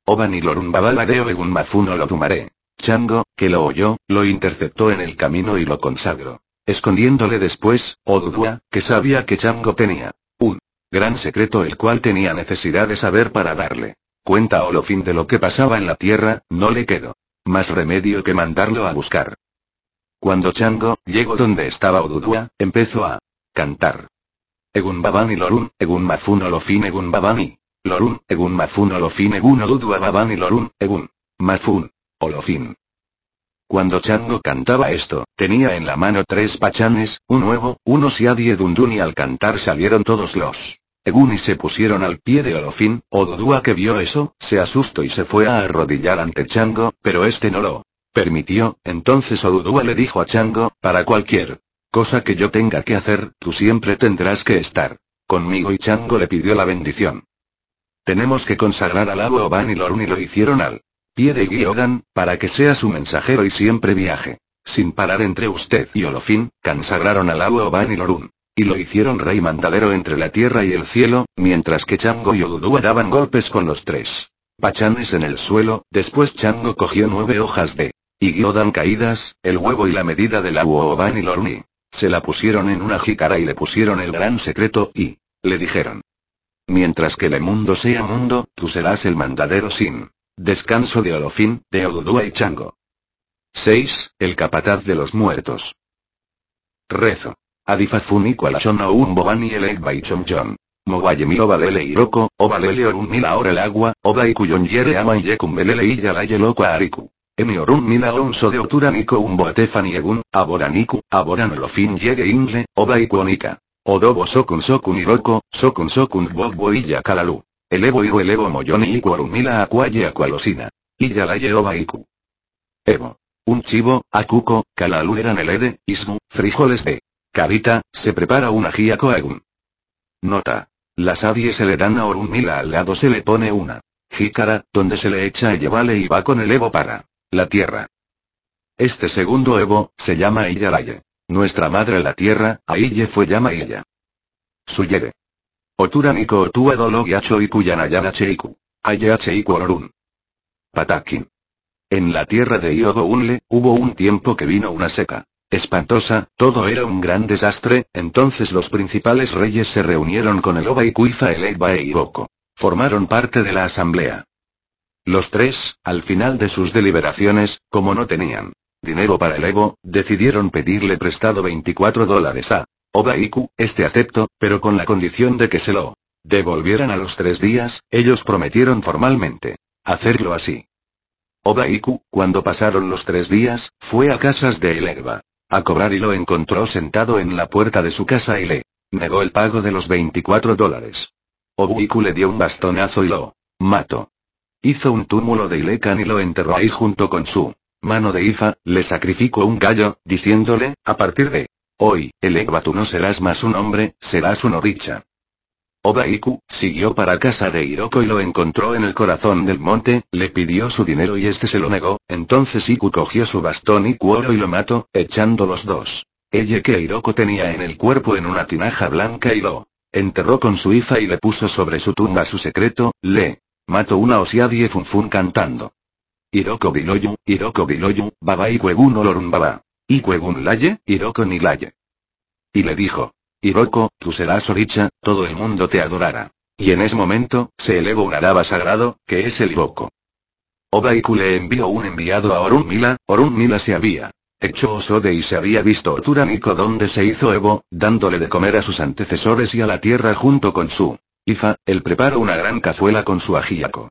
Oba ni lorun babaladeo egun mafuno lo tumaré. Chango, que lo oyó, lo interceptó en el camino y lo consagró. Escondiéndole después, Odudua, que sabía que Chango tenía un gran secreto el cual tenía necesidad de saber para darle cuenta a Olofín de lo que pasaba en la tierra, no le quedó más remedio que mandarlo a buscar. Cuando Chango llegó donde estaba Odudua, empezó a cantar. Egun babani lorun, egun mafun Olofín egun babani. Lorun, egun mafun Olofín egun Odudua babani lorun, egun mafun Olofín. Cuando Chango cantaba esto, tenía en la mano 3 pachanes, un huevo, unos Siadi y Dundun y al cantar salieron todos los Egun y se pusieron al pie de Olofín. Odudua que vio eso, se asustó y se fue a arrodillar ante Chango, pero este no lo permitió. Entonces Odudua le dijo a Chango, para cualquier cosa que yo tenga que hacer, tú siempre tendrás que estar conmigo y Chango le pidió la bendición. Tenemos que consagrar al agua Oban y Lorun y lo hicieron al pie de Giodan, para que sea su mensajero y siempre viaje sin parar entre usted y Olofín. Consagraron al agua Oban y Lorun. Y lo hicieron rey mandadero entre la tierra y el cielo, mientras que Chango y Odudua daban golpes con los 3 pachanes en el suelo. Después Chango cogió 9 hojas de Giodan caídas, el huevo y la medida del agua Oban y Lorun y se la pusieron en una jícara y le pusieron el gran secreto y le dijeron: mientras que el mundo sea mundo, tú serás el mandadero sin descanso de Olofín, de Odudua y Chango. 6. El capataz de los muertos. Rezo. Adifafunico alashon o un bobani el egba y chomchon. Moguayemi ovalele iroko, ovalele orun mil ahora el agua, oba y cuyon yere ama y yecumbelele y yalaye loco a ariku. Emi orun mila onso de oturanico un boatefani egun, aboraniku, aboran Olofín llegue ingle, oba y cuonica. Odobo sokun iroko, sokun bogbo y yakalalu. Elevo iru elevo moyoni y cuorumila acuaye acualosina. Y yalaye oba iku. Evo. Un chivo, acuco, calalu eran el ede, ismu, frijoles de carita, se prepara un ajíaco egun. Nota. Las avies se le dan a Orunmila, al lado se le pone una jícara, donde se le echa yevale y va con el evo para la tierra. Este segundo evo, se llama Iyalaye. Nuestra madre la tierra, Aille fue llama ella. Suyere. Oturaniko otua dologiacho y kuyanayana cheiku. Ayache y orun. Patakin. En la tierra de Iodo Unle, hubo un tiempo que vino una seca espantosa, todo era un gran desastre. Entonces los principales reyes se reunieron con el Oba y Cuifa el Egba e Iboko. Formaron parte de la asamblea. Los 3, al final de sus deliberaciones, como no tenían dinero para el Evo, decidieron pedirle prestado $24 a Oba Iku. Este aceptó, pero con la condición de que se lo devolvieran a los 3 días. Ellos prometieron formalmente hacerlo así. Oba Iku, cuando pasaron los 3 días, fue a casas de el Egba a cobrar y lo encontró sentado en la puerta de su casa y le negó el pago de los $24. Oba Iku le dio un bastonazo y lo mató. Hizo un túmulo de Ilekan y lo enterró ahí junto con su mano de Ifa. Le sacrificó un gallo, diciéndole: a partir de hoy, el Egba tú no serás más un hombre, serás un oricha. Oba Iku siguió para casa de Hiroko y lo encontró en el corazón del monte. Le pidió su dinero y este se lo negó. Entonces Iku cogió su bastón y cuoro y lo mató, echando los 2 elle que Hiroko tenía en el cuerpo en una tinaja blanca y lo enterró con su Ifa y le puso sobre su tumba su secreto. Le mató una Osiadie Funfun cantando: Hiroko Biloyu, baba Ikuegun olorun baba. Ikuegun laye, Hiroko ni laye. Y le dijo: Hiroko, tú serás oricha, todo el mundo te adorará. Y en ese momento, se elevó un araba sagrado, que es el Iboko. Oba Iku le envió un enviado a Orunmila. Orunmila se había hecho Osode y se había visto Oturaniko donde se hizo Evo, dándole de comer a sus antecesores y a la tierra junto con su Ifa. Él preparó una gran cazuela con su ajíaco.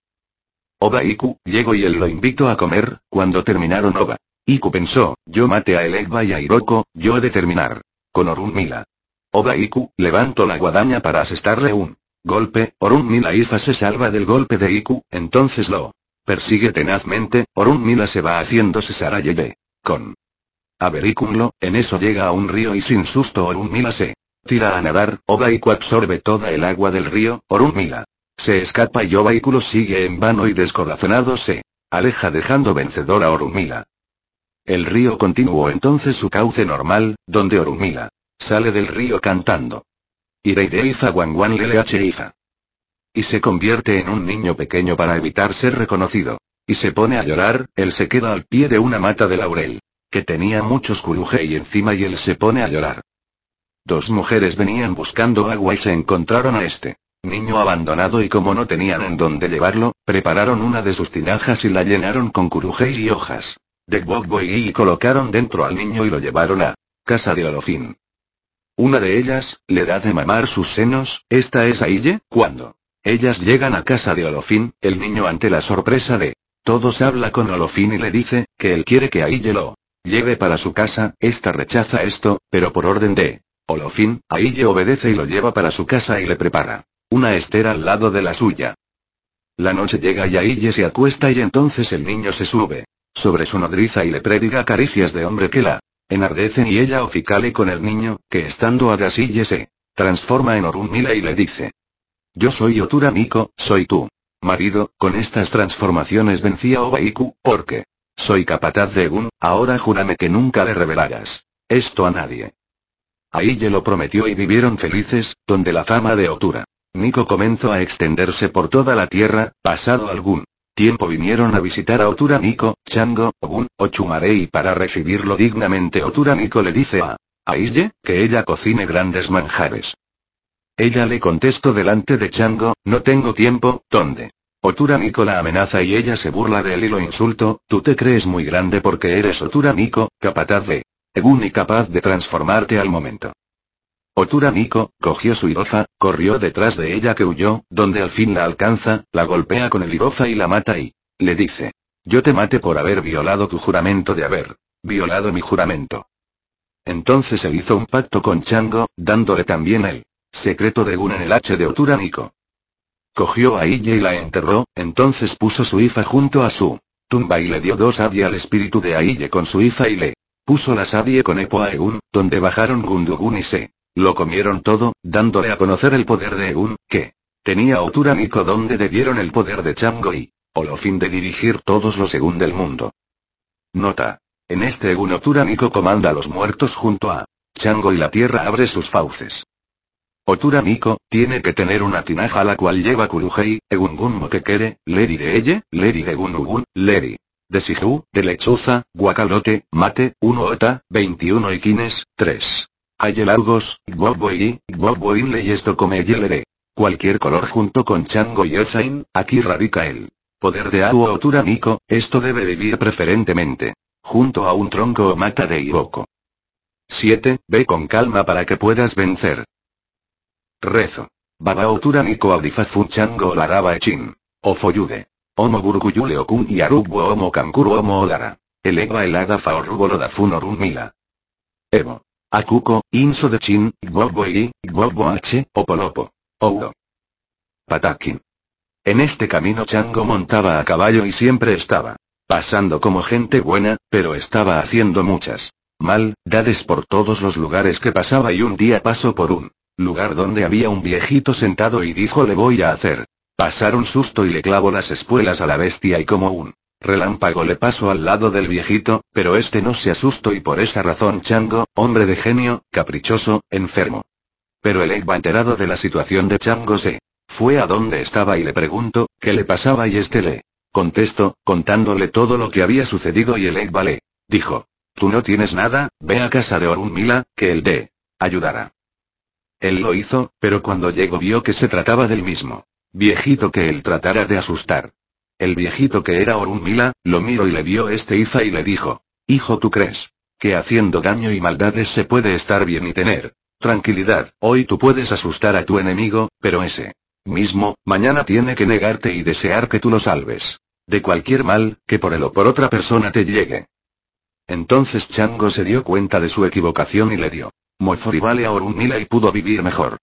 Oba Iku llegó y él lo invitó a comer. Cuando terminaron Oba Iku pensó: yo maté a el Egba y a Hiroko, yo he de terminar con Orunmila. Oba Iku levantó la guadaña para asestarle un golpe. Orunmila Ifa se salva del golpe de Iku, entonces lo persigue tenazmente. Orunmila se va haciéndose Sarayebe con Averikunlo. En eso llega a un río y sin susto Orunmila se tira a nadar. Oba Iku absorbe toda el agua del río. Orunmila se escapa y Oba Iku lo sigue en vano y descorazonado se aleja dejando vencedor a Orunmila. El río continuó entonces su cauce normal, donde Orunmila sale del río cantando: Ireide Ifa Wanwan Lele H Ifa. y se convierte en un niño pequeño para evitar ser reconocido. Y se pone a llorar, él se queda al pie de una mata de laurel, que tenía muchos kurugei encima y él se pone a llorar. Dos mujeres venían buscando agua y se encontraron a este niño abandonado y como no tenían en dónde llevarlo, prepararon una de sus tinajas y la llenaron con kurugei y hojas de bokboyi y colocaron dentro al niño y lo llevaron a casa de Olofin. Una de ellas le da de mamar sus senos, esta es Aille. Cuando ellas llegan a casa de Olofin, el niño ante la sorpresa de todos habla con Olofin y le dice que él quiere que Aille lo lleve para su casa, esta rechaza esto, pero por orden de Olofin, Aille obedece y lo lleva para su casa y le prepara una estera al lado de la suya. La noche llega y Aille se acuesta y entonces el niño se sube sobre su nodriza y le prediga caricias de hombre que la enardecen y ella oficale con el niño, que estando a Gasille se transforma en Orunmila y le dice: yo soy Otura Miko, soy tu marido. Con estas transformaciones vencí a Obaiku, porque soy capataz de Egun, ahora júrame que nunca le revelarás esto a nadie. Aille lo prometió y vivieron felices, donde la fama de Otura Miko comenzó a extenderse por toda la tierra. Pasado algún tiempo vinieron a visitar a Otura Miko, Chango, Ogun, Ochumarei y para recibirlo dignamente Otura Miko le dice a Aille, que ella cocine grandes manjares. Ella le contestó delante de Chango: no tengo tiempo. ¿Dónde? Otura Miko la amenaza y ella se burla de él y lo insultó: tú te crees muy grande porque eres Otura Miko, capataz de Egun y capaz de transformarte al momento. Otura Miko cogió su hirofa, corrió detrás de ella que huyó, donde al fin la alcanza, la golpea con el hirofa y la mata y le dice: yo te maté por haber violado tu juramento de haber violado mi juramento. Entonces él hizo un pacto con Chango, dándole también el secreto de Gun en el H de Otura Miko. Cogió a Ille y la enterró, entonces puso su ifa junto a su tumba y le dio 2 sabia al espíritu de Aille con su ifa y le puso la sabia con Epo a Egun, donde bajaron Gundugun y se lo comieron todo, dándole a conocer el poder de Egun, que tenía Otura Miko, donde debieron el poder de Chango y Olofin de dirigir todos los Egun del mundo. Nota: en este Egun Otura Miko comanda a los muertos junto a Chango y la tierra abre sus fauces. Otura Miko tiene que tener una tinaja la cual lleva kurugei, Egungun Mokekere, Leri de Elle, Leri de Gunugun, Leri de Siju, de lechuza, guacalote, mate, 1 ota, 21 iquines, 3. Ayelargos, Gbogboyi, Gbogboinle y esto come yelere. Cualquier color junto con Chango y Osain, aquí radica el poder de Abu Otura Miko, esto debe vivir preferentemente junto a un tronco o mata de Iboko. 7. Ve con calma para que puedas vencer. Rezo. Baba Otura Miko Audifafu Chango Laraba Echin. Ofoyude. Omo Gurguyule Okun y Arugbo Omo Kankuru Omo Olara. Eleva Elada Faorrubo Dafun Orun Mila. Evo. Akuko, Inso de Chin, Gbogbo I, Gbogbo H, Opolopo. Oudo. Patakin. En este camino Chango montaba a caballo y siempre estaba pasando como gente buena, pero estaba haciendo muchas maldades por todos los lugares que pasaba y un día pasó por un lugar donde había un viejito sentado y dijo: le voy a hacer pasar un susto y le clavo las espuelas a la bestia y como un relámpago le pasó al lado del viejito, pero este no se asustó y por esa razón Chango, hombre de genio, caprichoso, enfermo. Pero el Egba enterado de la situación de Chango se fue a donde estaba y le preguntó qué le pasaba y este le contestó, contándole todo lo que había sucedido y el Egba le dijo: tú no tienes nada, ve a casa de Orunmila, que él te ayudará. Él lo hizo, pero cuando llegó vio que se trataba del mismo viejito que él tratara de asustar. El viejito que era Orunmila, lo miró y le dio este ifa y le dijo: hijo, ¿tú crees que haciendo daño y maldades se puede estar bien y tener tranquilidad? Hoy tú puedes asustar a tu enemigo, pero ese mismo, mañana tiene que negarte y desear que tú lo salves de cualquier mal, que por él o por otra persona te llegue. Entonces Chango se dio cuenta de su equivocación y le dio Moforibale a Orunmila y pudo vivir mejor.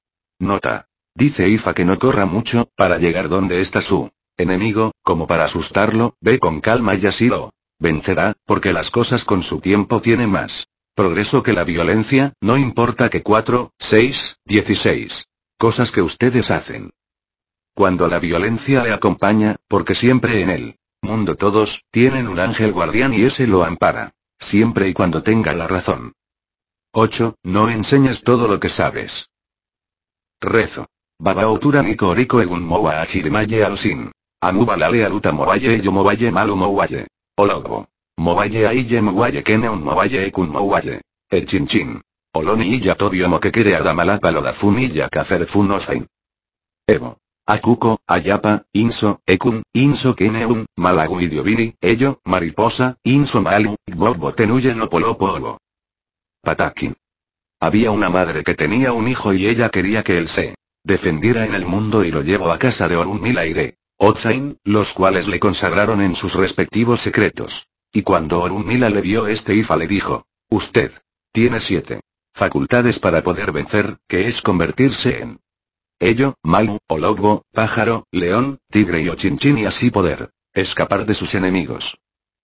Nota: dice Ifa que no corra mucho, para llegar donde está su enemigo, como para asustarlo, ve con calma y así lo vencerá, porque las cosas con su tiempo tienen más progreso que la violencia, no importa que 4, 6, 16 cosas que ustedes hacen. Cuando la violencia le acompaña, porque siempre en el mundo todos tienen un ángel guardián y ese lo ampara, siempre y cuando tenga la razón. 8. No enseñes todo lo que sabes. Rezo. Babao Turaniko Riko Egun Moa Achirimaye Alosin. Amubalale Aluta Moaye Yo Moaye Malu Moaye. Ologbo. Moaye Aille Moaye Keneun Moaye Ekun Moaye. Chinchin. Oloni Illa Tobio Mokekere Adamalapa Lodafun Illa Kaferfun Osain. Evo. Akuko, Ayapa, Inso, Ekun, Inso Keneun, Malagu Idiovini, Ello, Mariposa, Inso Malu, Bobo Tenuye no Polo. Patakin. Había una madre que tenía un hijo y ella quería que él se defendiera en el mundo y lo llevó a casa de Orunmila y de Otsain, los cuales le consagraron en sus respectivos secretos. Y cuando Orunmila le vio Ifa le dijo, usted tiene 7 facultades para poder vencer, que es convertirse en Ello, Malu, Ologbo, pájaro, león, tigre y Ochinchin y así poder escapar de sus enemigos.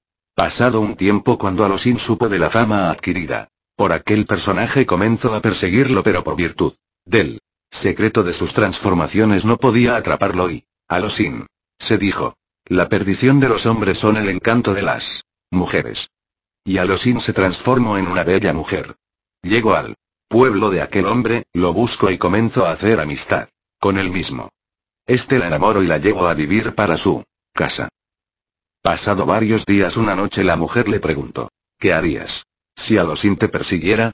Pasado un tiempo cuando Alosin supo de la fama adquirida por aquel personaje comenzó a perseguirlo pero por virtud del secreto de sus transformaciones no podía atraparlo y, Alosin, se dijo, la perdición de los hombres son el encanto de las mujeres. Y Alosin se transformó en una bella mujer. Llegó al pueblo de aquel hombre, lo buscó y comenzó a hacer amistad con él mismo. Este la enamoró y la llevó a vivir para su casa. Pasado varios días una noche la mujer le preguntó, ¿qué harías si Alosin te persiguiera?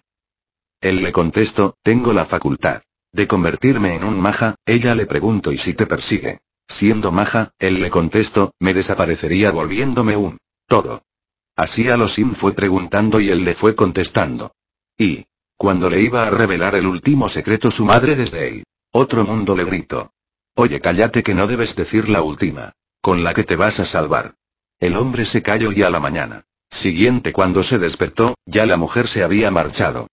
Él le contestó, tengo la facultad de convertirme en un maja. Ella le preguntó, ¿y si te persigue siendo maja? Él le contestó, me desaparecería volviéndome un todo. Así Alosin fue preguntando y él le fue contestando. Y cuando le iba a revelar el último secreto su madre desde el otro mundo le gritó. Oye, cállate que no debes decir la última, con la que te vas a salvar. El hombre se calló y a la mañana siguiente cuando se despertó, ya la mujer se había marchado.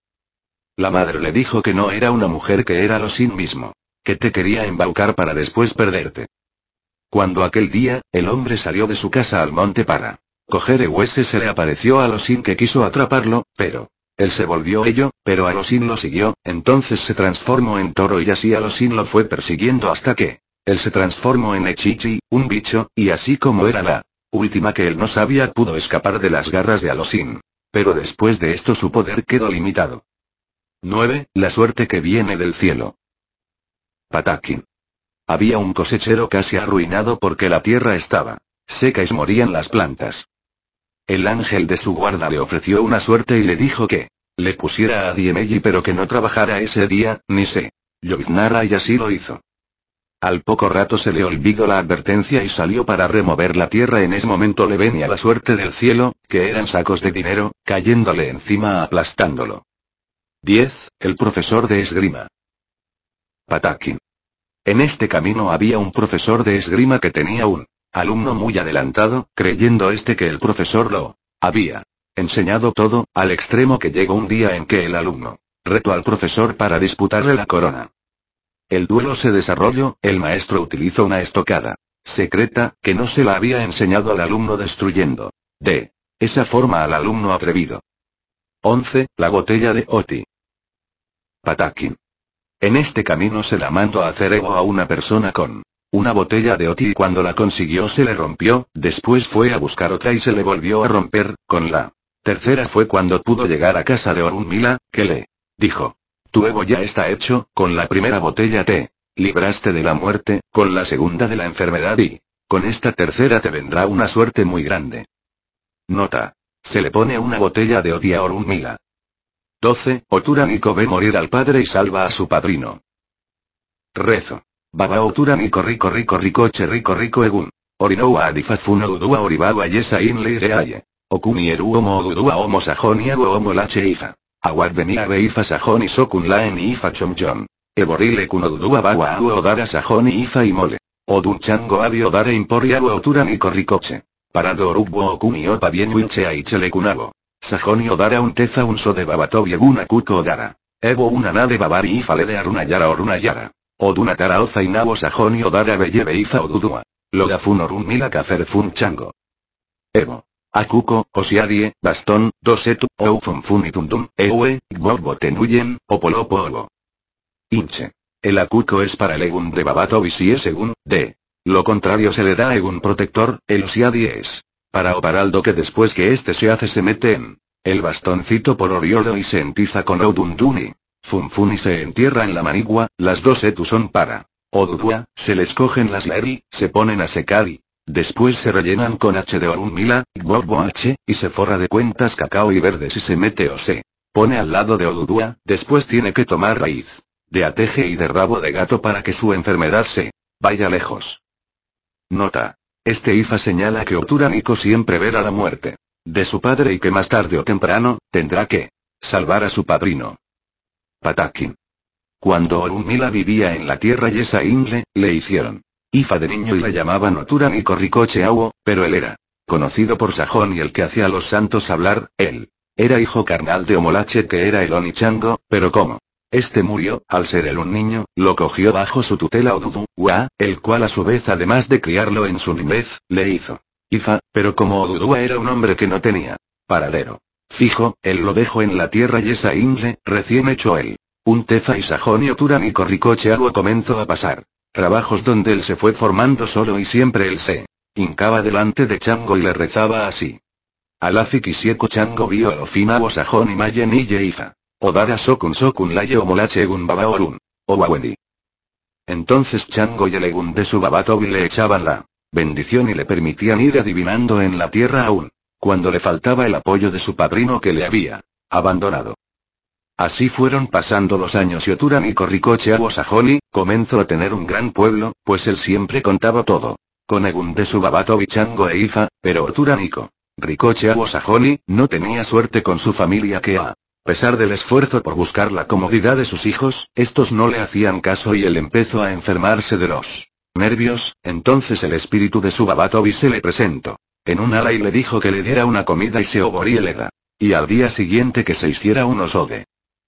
La madre le dijo que no era una mujer, que era Alosin mismo, que te quería embaucar para después perderte. Cuando aquel día, el hombre salió de su casa al monte para coger hueses, se le apareció a Alosin que quiso atraparlo, pero él se volvió ello, pero Alosin lo siguió, entonces se transformó en toro y así Alosin lo fue persiguiendo hasta que él se transformó en Echichi, un bicho, y así como era la última que él no sabía, pudo escapar de las garras de Alosin. Pero después de esto su poder quedó limitado. 9. La suerte que viene del cielo. Patakin. Había un cosechero casi arruinado porque la tierra estaba seca y morían las plantas. El ángel de su guarda le ofreció una suerte y le dijo que le pusiera a Diemelli pero que no trabajara ese día, ni se lloviznara, y así lo hizo. Al poco rato se le olvidó la advertencia y salió para remover la tierra. En ese momento le venía la suerte del cielo, que eran sacos de dinero, cayéndole encima aplastándolo. 10. El profesor de esgrima. Patakin. En este camino había un profesor de esgrima que tenía un alumno muy adelantado, creyendo que el profesor lo había enseñado todo, al extremo que llegó un día en que el alumno retó al profesor para disputarle la corona. El duelo se desarrolló, el maestro utilizó una estocada secreta, que no se la había enseñado al alumno, destruyendo de esa forma al alumno atrevido. 11. La botella de Oti. Patakin. En este camino se la mandó a hacer ego a una persona con una botella de Oti y cuando la consiguió se le rompió, después fue a buscar otra y se le volvió a romper, con la tercera fue cuando pudo llegar a casa de Orunmila, que le dijo. Tu ego ya está hecho, con la primera botella te libraste de la muerte, con la segunda de la enfermedad y con esta tercera te vendrá una suerte muy grande. Nota. Se le pone una botella de Oti a Orunmila. 12. Oturaniko ve morir al padre y salva a su padrino. Rezo. Baba Oturaniko rico rico egun. Orinoua adifafuno udua oribawa yesa inleire aye. Okuni eru homo udua homo sajoni ago homo lache ifa. Awad venia be ifa sajoni sokun laen ifa chomjon. Eborile kun udua bawa ago odara sajoni ifa y mole. Odun chango abi odare impori ago Oturaniko ricoche. Parado orubo okuni opa bien winche aichele kunabo. Sajoni odara un teza un so de babato yeguna kuko odara. Evo una nade babari ifa le de arunayara orunayara. Oduna tara oza inabo sajoni odara bellebe ifa odudua. Logafun Orunmila kaferfun chango. Evo. Akuko, osiadie, bastón, dosetu, oufonfun y tundum, eue, gbobo tenuyen, opolopo obo. Inche. El akuko es para el egun de babato y si es egun, de lo contrario se le da egun protector, el osiadie es para oparaldo, que después que este se hace se mete en el bastoncito por oriolo y se entiza con odunduni. Funfun y se entierra en la manigua. Las dos etu son para Odudua, se les cogen las leri, se ponen a secar y después se rellenan con H de Orunmila, Gbogbo H, y se forra de cuentas cacao y verdes y se mete o se pone al lado de Odudua, después tiene que tomar raíz de ateje y de rabo de gato para que su enfermedad se vaya lejos. Nota. Este Ifa señala que Otura Nico siempre verá la muerte de su padre y que más tarde o temprano, tendrá que salvar a su padrino. Patakin. Cuando Orunmila vivía en la tierra Yesa Ingle, le hicieron Ifa de niño y le llamaban Otura Nico Rikoche Awo, pero él era conocido por Sajón y el que hacía a los santos hablar, él era hijo carnal de Omolache que era el Onichango, pero como este murió, al ser él un niño, lo cogió bajo su tutela Odudua, el cual a su vez además de criarlo en su niñez, le hizo Ifa, pero como Odudua era un hombre que no tenía paradero fijo, él lo dejó en la tierra Yesa Ingle, recién hecho él. Un Tefa y Sajón y Otura Nico Rikoche Awo comenzó a pasar trabajos donde él se fue formando solo y siempre él se hincaba delante de Chango y le rezaba así. Alafi Kisieko Chango vio Olofina Sajón y Mayen y Ifa. Odara Sokun Laye Omolache Egun Baba Orun. Owawendi. Entonces Chango y el Egun de su Babatobi le echaban la bendición y le permitían ir adivinando en la tierra aún cuando le faltaba el apoyo de su padrino que le había abandonado. Así fueron pasando los años y Otura Nico Rikoche Awo Sajoni comenzó a tener un gran pueblo, pues él siempre contaba todo con Egun de su Babatobi Chango e Ifa, pero Otura Nico Rikoche Awo Sajoni no tenía suerte con su familia que a pesar del esfuerzo por buscar la comodidad de sus hijos, estos no le hacían caso y él empezó a enfermarse de los nervios, entonces el espíritu de su Babatobi se le presentó en un ala y le dijo que le diera una comida y se oborí le da. Y al día siguiente que se hiciera un osoge.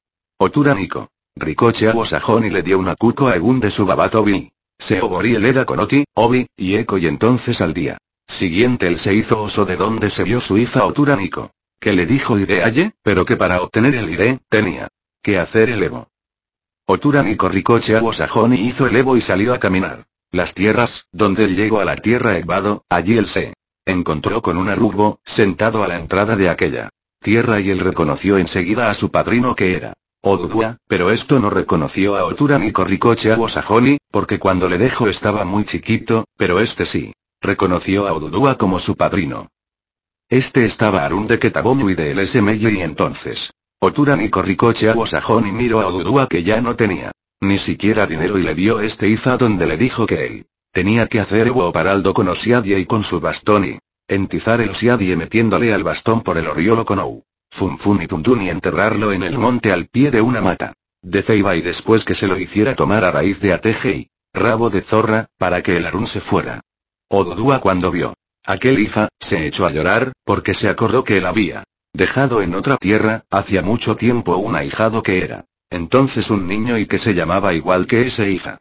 Otura Nico Rikoche Awo Sajoni le dio una cuco a Egun de su Babatobi. Se oborí el Eda con Oti, Obi, y Eko y entonces al día siguiente él se hizo oso de donde se vio su Ifa Otura Nico. Que le dijo Ireaye, pero que para obtener el Ire, tenía que hacer el Evo. Otura Nico Rikoche Awo Sajoni hizo el Evo y salió a caminar las tierras, donde él llegó a la tierra Egbado, allí él se encontró con un arugbo, sentado a la entrada de aquella tierra y él reconoció enseguida a su padrino que era Odudua, pero esto no reconoció a Otura Nico Rikoche Awo Sajoni, porque cuando le dejó estaba muy chiquito, pero este sí reconoció a Odudua como su padrino. Este estaba Arun de Ketabomu y de LSMY y entonces Otura Nico Rikoche Awo Sajoni miró a Odudua que ya no tenía ni siquiera dinero y le dio este Ifa donde le dijo que él tenía que hacer Ewo Paraldo con Osiadie y con su bastón y entizar el Osiadie metiéndole al bastón por el oriolo con Ou, Funfun y Tuntun y enterrarlo en el monte al pie de una mata de ceiba y después que se lo hiciera tomar a raíz de ateje y rabo de zorra, para que el Arun se fuera. Odudua cuando vio aquel Ifa, se echó a llorar, porque se acordó que él había dejado en otra tierra, hacía mucho tiempo un ahijado que era entonces un niño y que se llamaba igual que ese Ifa.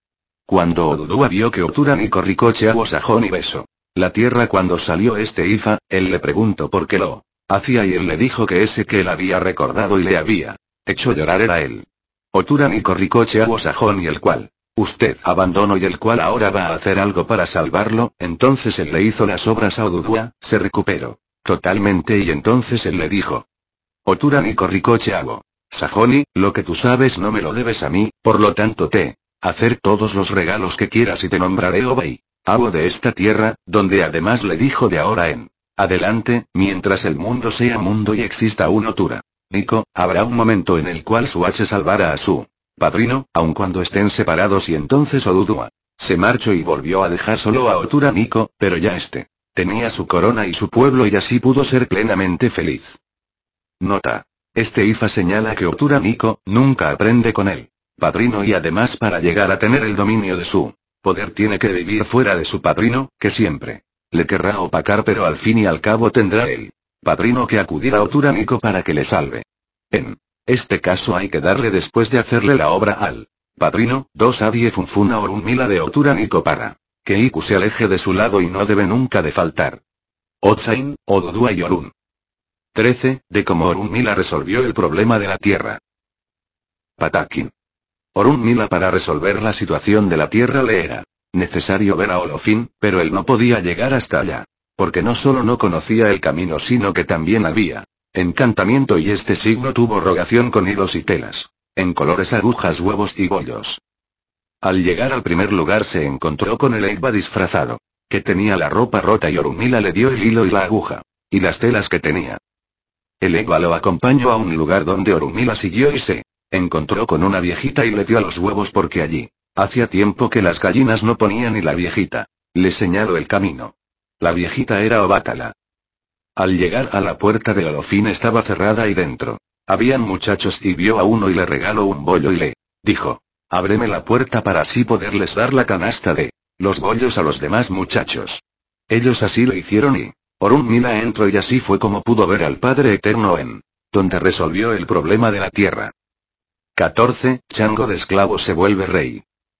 Cuando Odudua vio que Otura Nico Rikoche Awo Sajoni besó la tierra cuando salió este Ifa, él le preguntó por qué lo hacía y él le dijo que ese que él había recordado y le había hecho llorar era él. Otura Nico Rikoche Awo Sajoni el cual usted abandonó y el cual ahora va a hacer algo para salvarlo, entonces él le hizo las obras a Odudua, se recuperó totalmente y entonces él le dijo. Otura Nico Rikoche Awo Sajoni, lo que tú sabes no me lo debes a mí, por lo tanto hacer todos los regalos que quieras y te nombraré Obei, Awo de esta tierra, donde además le dijo de ahora en adelante, mientras el mundo sea mundo y exista un Otura Nico, habrá un momento en el cual su H salvará a su padrino, aun cuando estén separados y entonces Odudua se marchó y volvió a dejar solo a Otura Nico, pero ya tenía su corona y su pueblo y así pudo ser plenamente feliz. Nota. Este Ifa señala que Otura Nico nunca aprende con él padrino y además para llegar a tener el dominio de su poder tiene que vivir fuera de su padrino, que siempre le querrá opacar pero al fin y al cabo tendrá el padrino que acudir a Otura Nico para que le salve. En este caso hay que darle después de hacerle la obra al padrino, 2 Adie Funfuna Orunmila de Otura Nico para que Iku se aleje de su lado y no debe nunca de faltar. Otsain, Odudua y Orun. 13. De cómo Orunmila resolvió el problema de la tierra. Patakin. Orunmila para resolver la situación de la tierra le era necesario ver a Olofin, pero él no podía llegar hasta allá. Porque no solo no conocía el camino sino que también había encantamiento y este signo tuvo rogación con hilos y telas. En colores agujas huevos y bollos. Al llegar al primer lugar se encontró con el Eiva disfrazado, que tenía la ropa rota y Orunmila le dio el hilo y la aguja, y las telas que tenía. El Eiva lo acompañó a un lugar donde Orunmila siguió y se encontró con una viejita y le dio los huevos porque allí, hacía tiempo que las gallinas no ponían y la viejita le señaló el camino. La viejita era Obátala. Al llegar a la puerta de Olofín estaba cerrada y dentro habían muchachos y vio a uno y le regaló un bollo y le dijo: ábreme la puerta para así poderles dar la canasta de los bollos a los demás muchachos. Ellos así lo hicieron y Orunmila entró y así fue como pudo ver al Padre Eterno en donde resolvió el problema de la tierra. 14. Chango de esclavo se vuelve rey.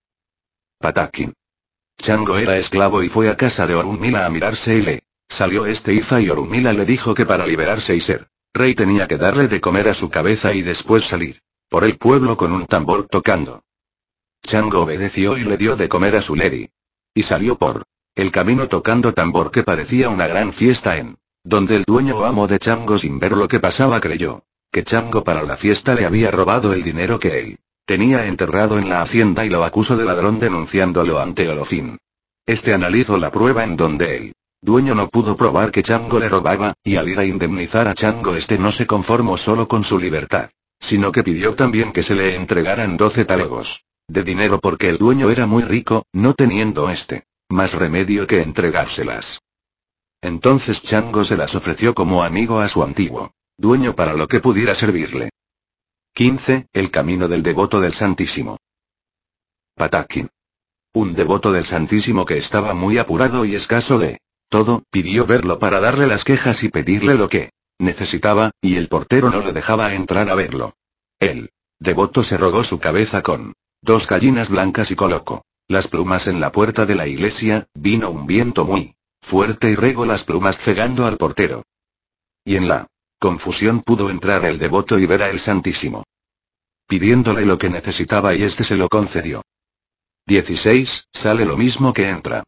Patakin. Chango era esclavo y fue a casa de Orunmila a mirarse y le salió este Ifa y Orunmila le dijo que para liberarse y ser rey tenía que darle de comer a su cabeza y después salir por el pueblo con un tambor tocando. Chango obedeció y le dio de comer a su Leri. Y salió por el camino tocando tambor que parecía una gran fiesta en donde el dueño o amo de Chango sin ver lo que pasaba creyó que Chango para la fiesta le había robado el dinero que él tenía enterrado en la hacienda y lo acusó de ladrón denunciándolo ante Olofín. Este analizó la prueba en donde el dueño no pudo probar que Chango le robaba, y al ir a indemnizar a Chango este no se conformó solo con su libertad, sino que pidió también que se le entregaran 12 talegos de dinero porque el dueño era muy rico, no teniendo más remedio que entregárselas. Entonces Chango se las ofreció como amigo a su antiguo dueño para lo que pudiera servirle. 15. El camino del devoto del Santísimo. Patakin. Un devoto del Santísimo que estaba muy apurado y escaso de todo, pidió verlo para darle las quejas y pedirle lo que necesitaba, y el portero no le dejaba entrar a verlo. El devoto se rogó su cabeza con 2 gallinas blancas y colocó las plumas en la puerta de la iglesia, vino un viento muy fuerte y regó las plumas cegando al portero. Y en la confusión pudo entrar el devoto y ver a el Santísimo, pidiéndole lo que necesitaba y este se lo concedió. 16. Sale lo mismo que entra.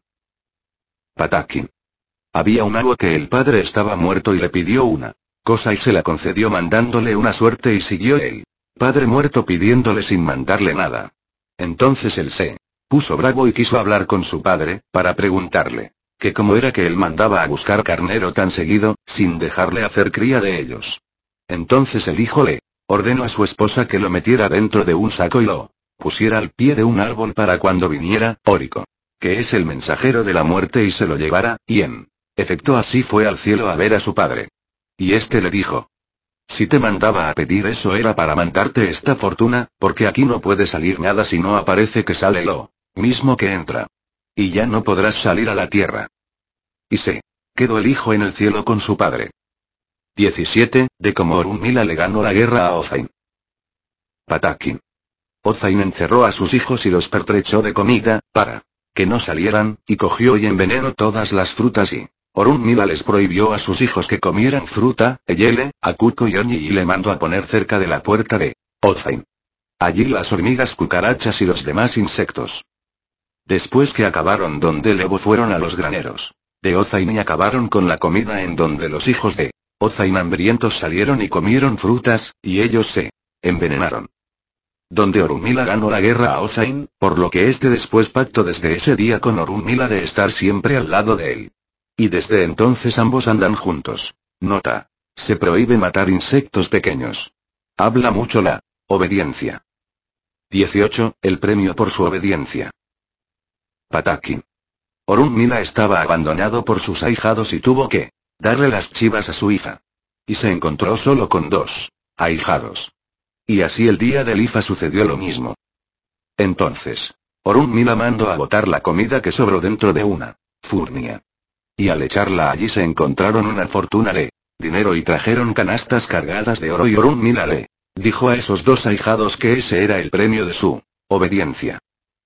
Patakin. Había un mago que el padre estaba muerto y le pidió una cosa y se la concedió mandándole una suerte y siguió el padre muerto pidiéndole sin mandarle nada. Entonces él se puso bravo y quiso hablar con su padre, para preguntarle que cómo era que él mandaba a buscar carnero tan seguido, sin dejarle hacer cría de ellos. Entonces el hijo le ordenó a su esposa que lo metiera dentro de un saco y lo pusiera al pie de un árbol para cuando viniera Órico, que es el mensajero de la muerte y se lo llevara, y en efecto así fue al cielo a ver a su padre. Y este le dijo: si te mandaba a pedir eso era para mandarte esta fortuna, porque aquí no puede salir nada si no aparece que sale lo mismo que entra. Y ya no podrás salir a la tierra. Y se quedó el hijo en el cielo con su padre. 17. De cómo Orunmila le ganó la guerra a Ozain. Patakin. Ozain encerró a sus hijos y los pertrechó de comida, para que no salieran, y cogió y envenenó todas las frutas y Orunmila les prohibió a sus hijos que comieran fruta, Eyele, Akuko y Oñi y le mandó a poner cerca de la puerta de Ozain. Allí las hormigas cucarachas y los demás insectos. Después que acabaron donde Levo fueron a los graneros de Ozain y acabaron con la comida en donde los hijos de Ozain hambrientos salieron y comieron frutas, y ellos se envenenaron. Donde Orunmila ganó la guerra a Ozain, por lo que este después pactó desde ese día con Orunmila de estar siempre al lado de él. Y desde entonces ambos andan juntos. Nota: se prohíbe matar insectos pequeños. Habla mucho la obediencia. 18. El premio por su obediencia. Patakin. Orunmila estaba abandonado por sus ahijados y tuvo que darle las chivas a su hija. Y se encontró solo con 2 ahijados. Y así el día del Ifa sucedió lo mismo. Entonces, Orunmila mandó a botar la comida que sobró dentro de una furnia. Y al echarla allí se encontraron una fortuna de dinero y trajeron canastas cargadas de oro y Orunmila le dijo a esos 2 ahijados que ese era el premio de su obediencia.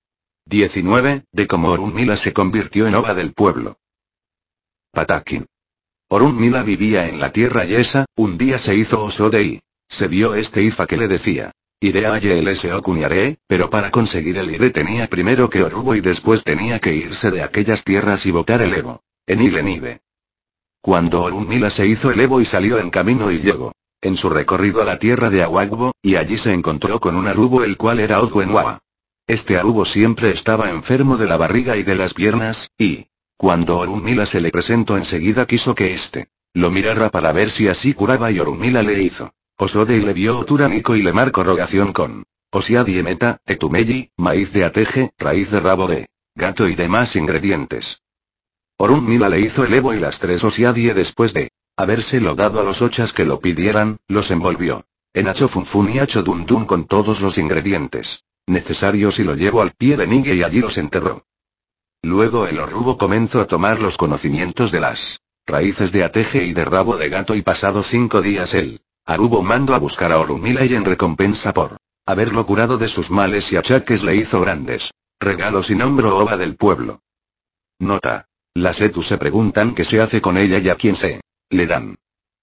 19. De cómo Orunmila se convirtió en Oba del pueblo. Patakin. Orunmila vivía en la tierra yesa, un día se hizo Osode y se vio este Ifa que le decía: iré a Yelese Okunyaré, pero para conseguir el iré tenía primero que Orubo y después tenía que irse de aquellas tierras y botar el Evo en Ilenive. Cuando Orunmila se hizo el Evo y salió en camino y llegó en su recorrido a la tierra de Aguagbo, y allí se encontró con un Arubo el cual era Oguenwa. Este Arubo siempre estaba enfermo de la barriga y de las piernas, y cuando Orunmila se le presentó enseguida quiso que éste lo mirara para ver si así curaba y Orunmila le hizo Osode y le vio Oturaniko y le marcó rogación con Osiadi emeta, etumelli, maíz de ateje, raíz de rabo de gato y demás ingredientes. Orunmila le hizo el Evo y las 3 Osiadie después de habérselo dado a los ochas que lo pidieran, los envolvió en Acho Funfun y Acho Dundun con todos los ingredientes necesarios y lo llevó al pie de Nigue y allí los enterró. Luego el Orubo comenzó a tomar los conocimientos de las raíces de ateje y de rabo de gato y pasado 5 días el Arubo mandó a buscar a Orunmila y en recompensa por haberlo curado de sus males y achaques le hizo grandes regalos y nombró Oba del pueblo. Nota. Las Etu se preguntan qué se hace con ella y a quién se le dan.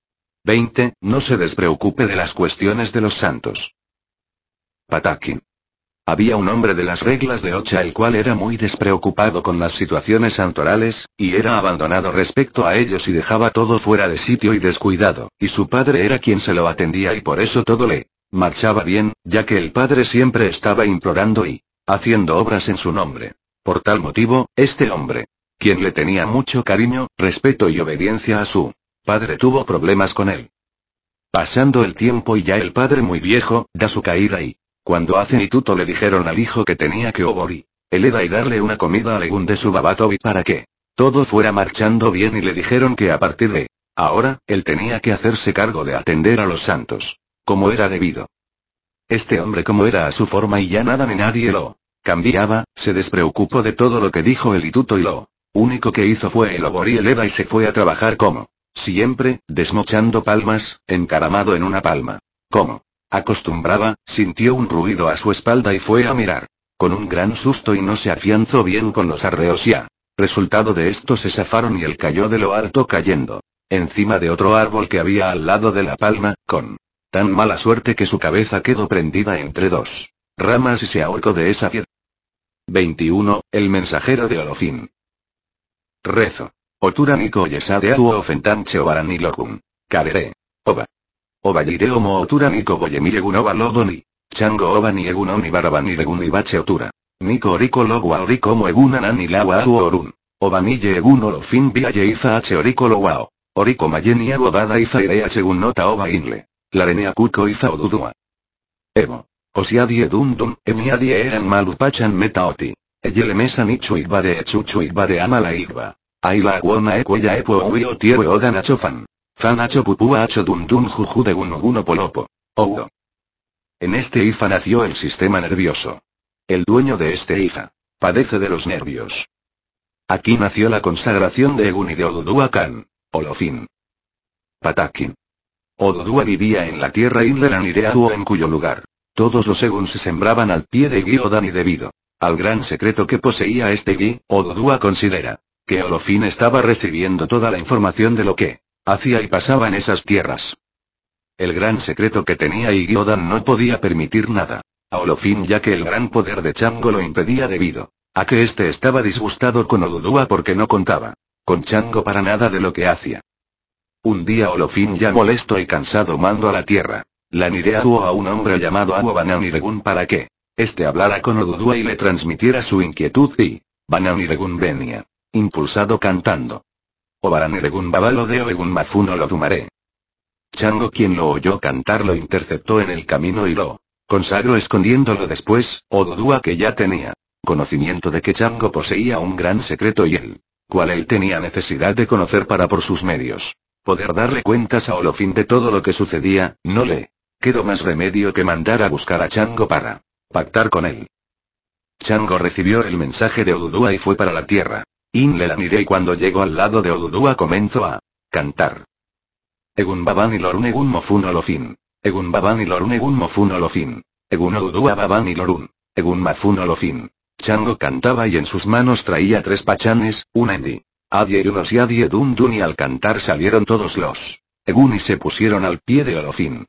20. No se despreocupe de las cuestiones de los santos. Pataki. Había un hombre de las reglas de Ocha el cual era muy despreocupado con las situaciones santorales, y era abandonado respecto a ellos y dejaba todo fuera de sitio y descuidado, y su padre era quien se lo atendía y por eso todo le marchaba bien, ya que el padre siempre estaba implorando y haciendo obras en su nombre. Por tal motivo, este hombre, quien le tenía mucho cariño, respeto y obediencia a su padre tuvo problemas con él. Pasando el tiempo y ya el padre muy viejo, da su caída y cuando hace Nituto le dijeron al hijo que tenía que obori Eleda y darle una comida a Legún de su babatobi para que todo fuera marchando bien y le dijeron que a partir de ahora, él tenía que hacerse cargo de atender a los santos, como era debido. Este hombre como era a su forma y ya nada ni nadie lo cambiaba, se despreocupó de todo lo que dijo el Ituto y lo único que hizo fue el obori Eleda y se fue a trabajar como siempre, desmochando palmas, encaramado en una palma. Como acostumbraba, sintió un ruido a su espalda y fue a mirar. Con un gran susto y no se afianzó bien con los arreos ya. Resultado de esto se zafaron y él cayó de lo alto cayendo encima de otro árbol que había al lado de la palma, con tan mala suerte que su cabeza quedó prendida entre 2 ramas y se ahorcó de esa piedra. 21. El mensajero de Olofín. Rezo. Oturaniko yesade au ofentanche obaranilokun. Carere. Oba. Oba yireo mo oturaniko boyemiregun oba lodoni. Chango oba ni egun oni barabaniregun ibache otura. Niko oriko logua oriko mo egun anani lawa au orun. Oba nille egun olofin viaye iza h oriko lowao. Oriko mayeni ago dada iza irea chegun nota oba inle. Larenea kuko iza odudua. Evo. Osiadie dundum, emiadie eran malupachan metaoti. Eyele mesa nichu ibade echuchu ibade amala igba. Aila aguona ecuella epo uio tiewe odan achofan. Fan acho pupua acho dundum juju de uno polopo. Oudo. En este IFA nació el sistema nervioso. El dueño de este IFA padece de los nervios. Aquí nació la consagración de Egun y de Odudua Khan, Olofin. Patakin. Odudua vivía en la tierra Inleran Ireahuo en cuyo lugar todos los Egun se sembraban al pie de Gyodan y debido al gran secreto que poseía este Gi, Odudua considera que Olofin estaba recibiendo toda la información de lo que hacía y pasaba en esas tierras. El gran secreto que tenía Gyodan no podía permitir nada a Olofin ya que el gran poder de Chango lo impedía debido a que éste estaba disgustado con Odudua porque no contaba con Chango para nada de lo que hacía. Un día Olofin ya molesto y cansado mandó a la tierra la Nireahuo a un hombre llamado Awo Bananiregun para que este hablara con Odudua y le transmitiera su inquietud y Bananiregun venía impulsado cantando. Obaraniregun babalo de Oegun mafuno lo dumaré. Chango quien lo oyó cantar lo interceptó en el camino y lo consagró escondiéndolo después, Odudua que ya tenía conocimiento de que Chango poseía un gran secreto y el cual él tenía necesidad de conocer para por sus medios poder darle cuentas a Olofin de todo lo que sucedía, no le quedó más remedio que mandar a buscar a Chango para pactar con él. Chango recibió el mensaje de Odudua y fue para la tierra Inleranire y cuando llegó al lado de Odudua comenzó a cantar. Egun baban y lorun egun mofun Olofin. Egun baban y lorun egun mofun Olofin. Egun Odudua baban y lorun. Egun mafun Olofin. Chango cantaba y en sus manos traía 3 pachanes, una endi. Adie y unos Yadie Dundun y al cantar salieron todos los Egun y se pusieron al pie de Olofin.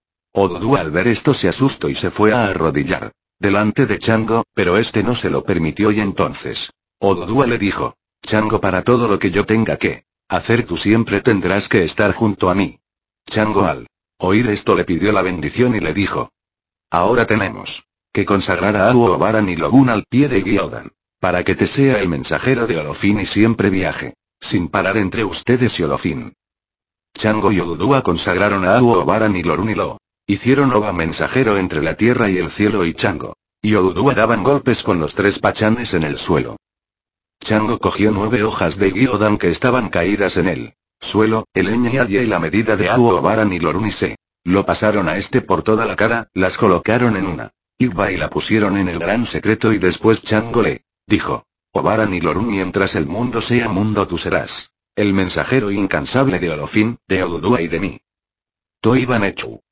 Odudua al ver esto se asustó y se fue a arrodillar delante de Chango, pero este no se lo permitió y entonces Odudua le dijo: Chango, para todo lo que yo tenga que hacer tú siempre tendrás que estar junto a mí. Chango al oír esto le pidió la bendición y le dijo: ahora tenemos Que consagrara a Uobaran y Logun al pie de Giodan. Para que te sea el mensajero de Olofin y siempre viaje. Sin parar entre ustedes y Olofin. Chango y Odudua consagraron a Uobaran y Lorun y Lo. Hicieron Oba mensajero entre la tierra y el cielo y Chango. Y Odudua daban golpes con los 3 pachanes en el suelo. Chango cogió 9 hojas de Giodan que estaban caídas en el suelo, el Eñeadia y la medida de Uobaran y Lorun y se lo pasaron a este por toda la cara, las colocaron en una Igba y la pusieron en el gran secreto y después Chango le dijo: Obaran y Lorun, mientras el mundo sea mundo tú serás el mensajero incansable de Olofin, de Odudua y de mí. Toiban Echu.